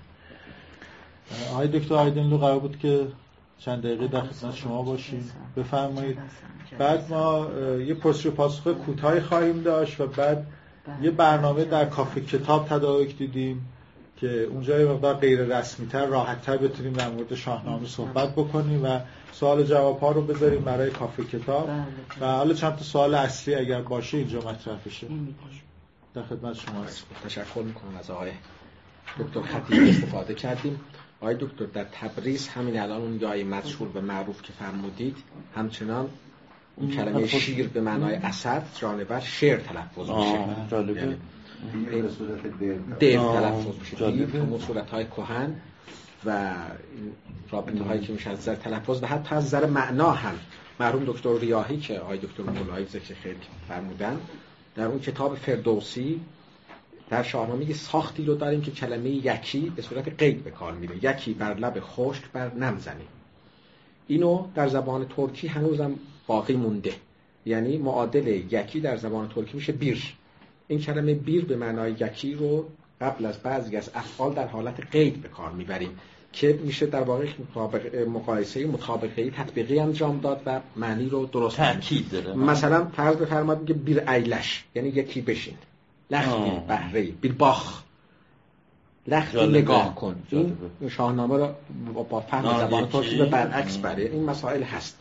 آقای دکتر آیدینلو قرار بود که چند دقیقه در خدمت شما باشیم، بفرمایید. بعد ما یه پرسش و پاسخ کوتاهی خواهیم داشت و بعد یه برنامه در کافه کتاب تدارک دیدیم که اونجا یه مقدار غیر رسمی تر راحت تر بتونیم در مورد شاهنامه صحبت بکنیم و سوال جواب ها رو بذاریم برای کافه کتاب و حالا چند تا سوال اصلی اگر باشه اینجا مطرح بشه. در خدمت شما هستم. تشکر میکنم از آقای دکتر خطیبی استفاده کردیم. آقای دکتر در تبریز همین الان اون جای مشهور و معروف که فرمودید همچنان اون کلمه شیر به معنای اسد جانور شیر تلفظ میشه. جالبه. به صورت دیو تلفظ میشه. دیو همون صورت‌های کهن و این رابطه هایی که میشه از نظر تلفظ و حتی از نظر معنا هم. مرحوم دکتر ریاحی که آقای دکتر مولایی ذکر خیلی فرمودن در اون کتاب فردوسی در شاهنامه یه ساختی رو داریم که کلمه یکی به صورت قید به کار میره. یکی بر لب خشک بر نم زنی. اینو در زبان ترکی هنوزم باقی مونده. یعنی معادل یکی در زبان ترکی میشه بیر. این کلمه بیر به معنای یکی رو قبل از بعضی از افعال در حالت قید به کار میبریم که میشه در واقع مقایسه مطابقه‌ای تطبیقی انجام داد و معنی رو درست تأکید داره. مثلا فرض بفرمایید که بیر ایلش یعنی یکی بشین، لخت بهره، بیر باخ لخت نگاه کن. این شاهنامه رو با فهم زبان ترکی به برعکس بره. این مسائل هست.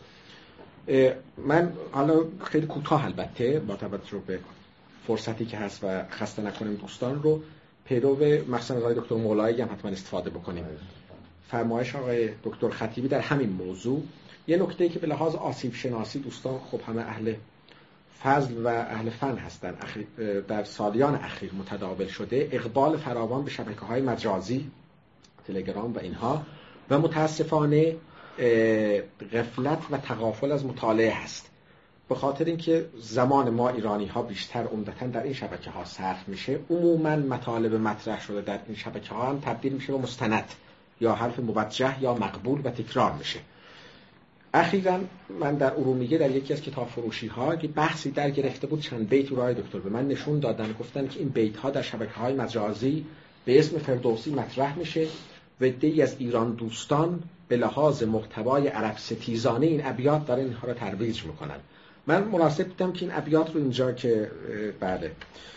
من حالا خیلی کوتاه البته با توجه به فرصتی که هست و خسته نکنیم دوستان رو پیرو مثلا آقای دکتر مولایی هم حتما استفاده بکنیم. فرمایش آقای دکتر خطیبی در همین موضوع یه نکته‌ای که به لحاظ آسیب شناسی دوستان خب همه اهل فضل و اهل فن هستن در سالیان اخیر متداول شده اقبال فراوان به شبکه‌های مجازی تلگرام و اینها و متاسفانه غفلت و تغافل از مطالعه هست. به خاطر اینکه زمان ما ایرانی ها بیشتر عمدتاً در این شبکه ها صرف میشه، عموماً مطالب مطرح شده در این شبکه ها هم تبدیل میشه به مستند یا حرف موجه یا مقبول و تکرار میشه. اخیراً من در ارومیه در یکی از کتاب فروشی ها که بحثی در گرفته بود، چند بیت رو آقای دکتر به من نشون دادن، گفتن که این بیت ها در شبکه های مجازی به اسم فردوسی مطرح میشه و عده‌ای از ایران دوستان به لحاظ محتوای عرب ستیزانه این ابیات دارن اینها رو ترویج میکنن. من مناسب دیدم که این ابیات رو اینجا که بله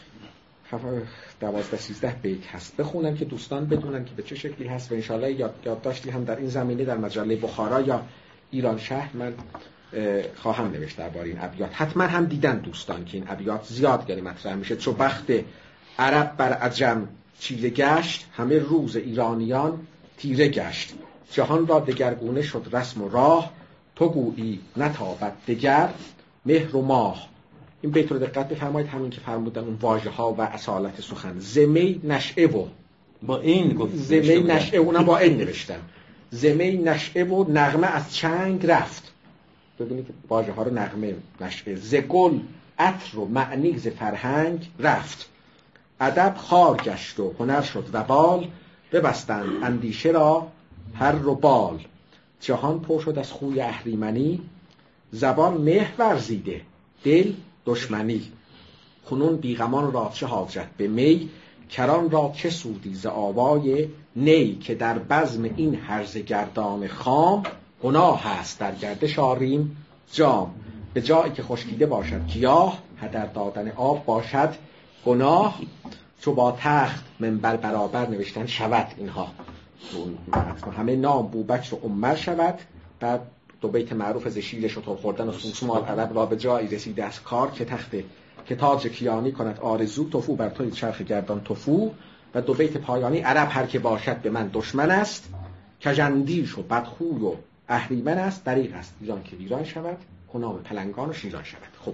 12-13 بیت هست بخونم که دوستان بدونن که به چه شکلی هست و انشاءالله یادداشتی هم در این زمینه در مجله بخارا یا ایران شهر من خواهم نوشت درباره این ابیات. حتما هم دیدن دوستان که این ابیات زیاد گلی مطرح میشه. چو بخت عرب بر عجم چیره گشت، همه روز ایرانیان تیره گشت. جهان را دگرگونه شد رسم و راه، تو گویی نتابد دگر مهر و ماه. این بیت رو دقت بفرمایید، همین که فرمودن اون واژه ها و اصالت سخن. زمی نشعه و با این گفت زمی نشعه، اونم با این نوشتن. زمی نشعه و نغمه از چنگ رفت. ببینید واژه ها رو نغمه نشعه. ز گل عطر و معنی ز فرهنگ رفت. ادب خار گشت و هنر شد وبال، ببستند اندیشه را پر و بال. جهان پر شد از خوی اهریمنی، زبان مهر ورزیده دل دشمنی. کنون بیغمان را چه حاجت به می، کران را چه سودی ز آوای نی. که در بزم این هرزه گردان خام، گناه هست در گردش آریم جام. به جایی که خشکیده باشد گیاه، هدر دادن آب باشد گناه. چو با تخت منبر برابر نوشتن شود اینها همه نام بوبکر و عمر شود. بعد دو بیت معروف از شیر شتر خوردن و سوسمال عرب را به جایی رسیده از کار، که تخت که تاج کیانی کند آرزو، توفو بر توی چرخ گردان توفو. و دو بیت پایانی عرب هر که باشد به من دشمن است، کژاندیش و بدخوی و اهریمن است. دریغ است ایران که ویران شود، کنام پلنگان و شیران شود. خب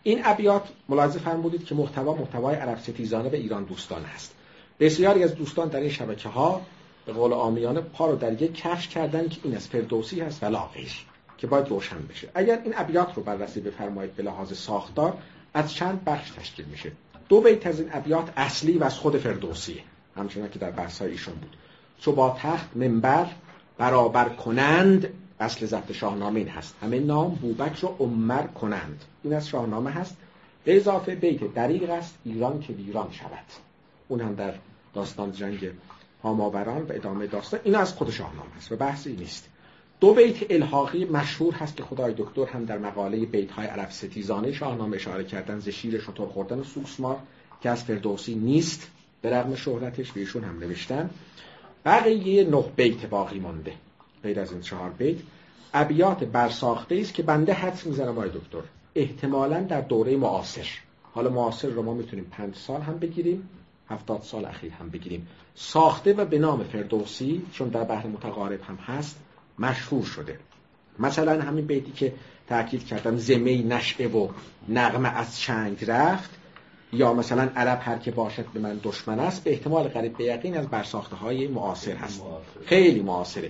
این ابیات ملاحظه فرمودید که محتوای عرب ستیزانه و ایران دوستانه است. بسیاری از دوستان در این شبکه‌ها به قول عامیانه پا رو در یک کفش کردن که این از فردوسی هست و لا غیر، که باید روشن بشه. اگر این ابیات رو بررسی بفرمایید به لحاظ ساختار از چند بخش تشکیل میشه. 2 بیت از این ابیات اصلی و از خود فردوسیه، همچنان که در بحث‌های ایشون بود. چو با تخت منبر برابر کنند، اصل ضبط شاهنامه این هست، همه نام بوبکر و عمر کنند، این از شاهنامه هست. به اضافه بیت دریغ است ایران که ویران شود، اون هم در داستان جنگ هاماوران و ادامه داستان، این از خود شاهنامه هست و بحثی نیست. 2 بیت الحاقی مشهور هست که خدای دکتر هم در مقاله بیت‌های عرب ستیزانه شاهنامه اشاره کردن، ز شیر شتر خوردن و سوسمار، که از فردوسی نیست به رغم شهرتش، به ایشون هم نوشتن. بقیه 9 بیت باقی مانده غیر از این 4 بیت ابیات برساخته است که بنده حدس میزنم آقای دکتر احتمالاً در دوره معاصر، حالا معاصر رو ما میتونیم 5 سال هم بگیریم، 70 سال اخیر هم بگیریم، ساخته و به نام فردوسی، چون در بحر متقارب هم هست، مشهور شده. مثلا همین بیتی که تأکید کردم، زمی نشعه و نغمه از چنگ رفت، یا مثلا عرب هر که باشد به من دشمن است، به احتمال قریب به یقین از برساخته های معاصر هست، خیلی معاصره.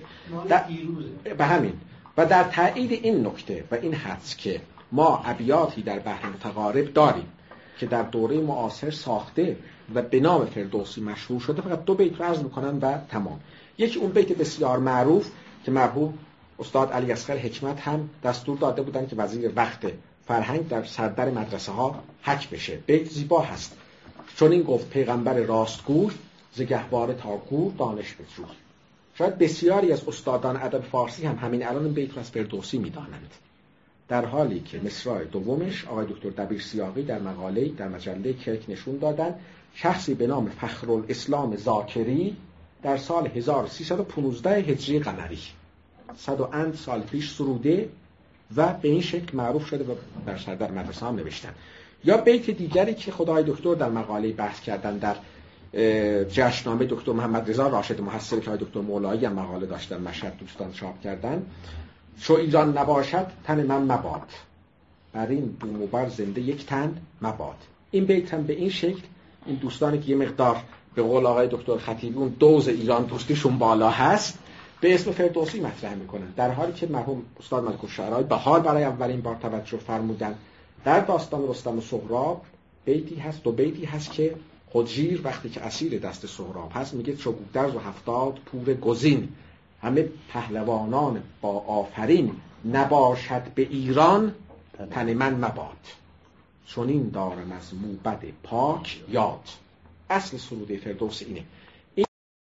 به همین و در تایید این نکته و این حدس که ما ابیاتی در بحر متقارب داریم که در دوره معاصر ساخته و به نام فردوسی مشهور شده، فقط 2 بیت عرض میکنن و تمام. یکی اون بیت بسیار معروف که مرحوم استاد علی اصغر حکمت هم دستور داده بودن که وزیر وقت فرهنگ در سردر مدرسه ها حک بشه. بیت زیبا هست، چون این گفت پیغمبر راستگوی، ز گهواره تا گور دانش بجوی. شاید بسیاری از استادان ادب فارسی هم همین الان این بیت رو از فردوسی میدانند، در حالی که مصرع دومش آقای دکتر دبیر سیاقی در مقاله در مجله کرک نشون دادن شخصی به نام فخرالاسلام ذاکری در سال 1315 هجری قمری 100 سال پیش سروده و به این شکل معروف شده و در سردر مدرسه هم نوشتن. یا بیت دیگری که خدای دکتر در مقاله بحث کردن در جشنامه دکتر محمد رضا راشد محصل که دکتر مولایی هم مقاله داشتن، مشهد دوستان چاپ کردن، چو ایران نباشد تن من مباد، بر این بوم و بر زنده یک تن مباد. این بیت هم به این شکل این دوستانی که یه مقدار به قول آقای دکتر خطیبی اون دوز ایران دوستیشون بالا هست به اسم فردوسی مطرح میکنن، در حالی که مرحوم استاد ملک الشعرا بهار برای اولین بار توجه فرمودن در داستان رستم و سهراب بیتی هست، 2 بیتی هست که خودژیر وقتی که اسیر دست سهراب هست میگه چو گودرز و 70 پور گزین، همه پهلوانان با آفرین، نباشد به ایران تن من مباد، چون این دارم از موبد پاک یاد. اصل سروده فردوسی اینه.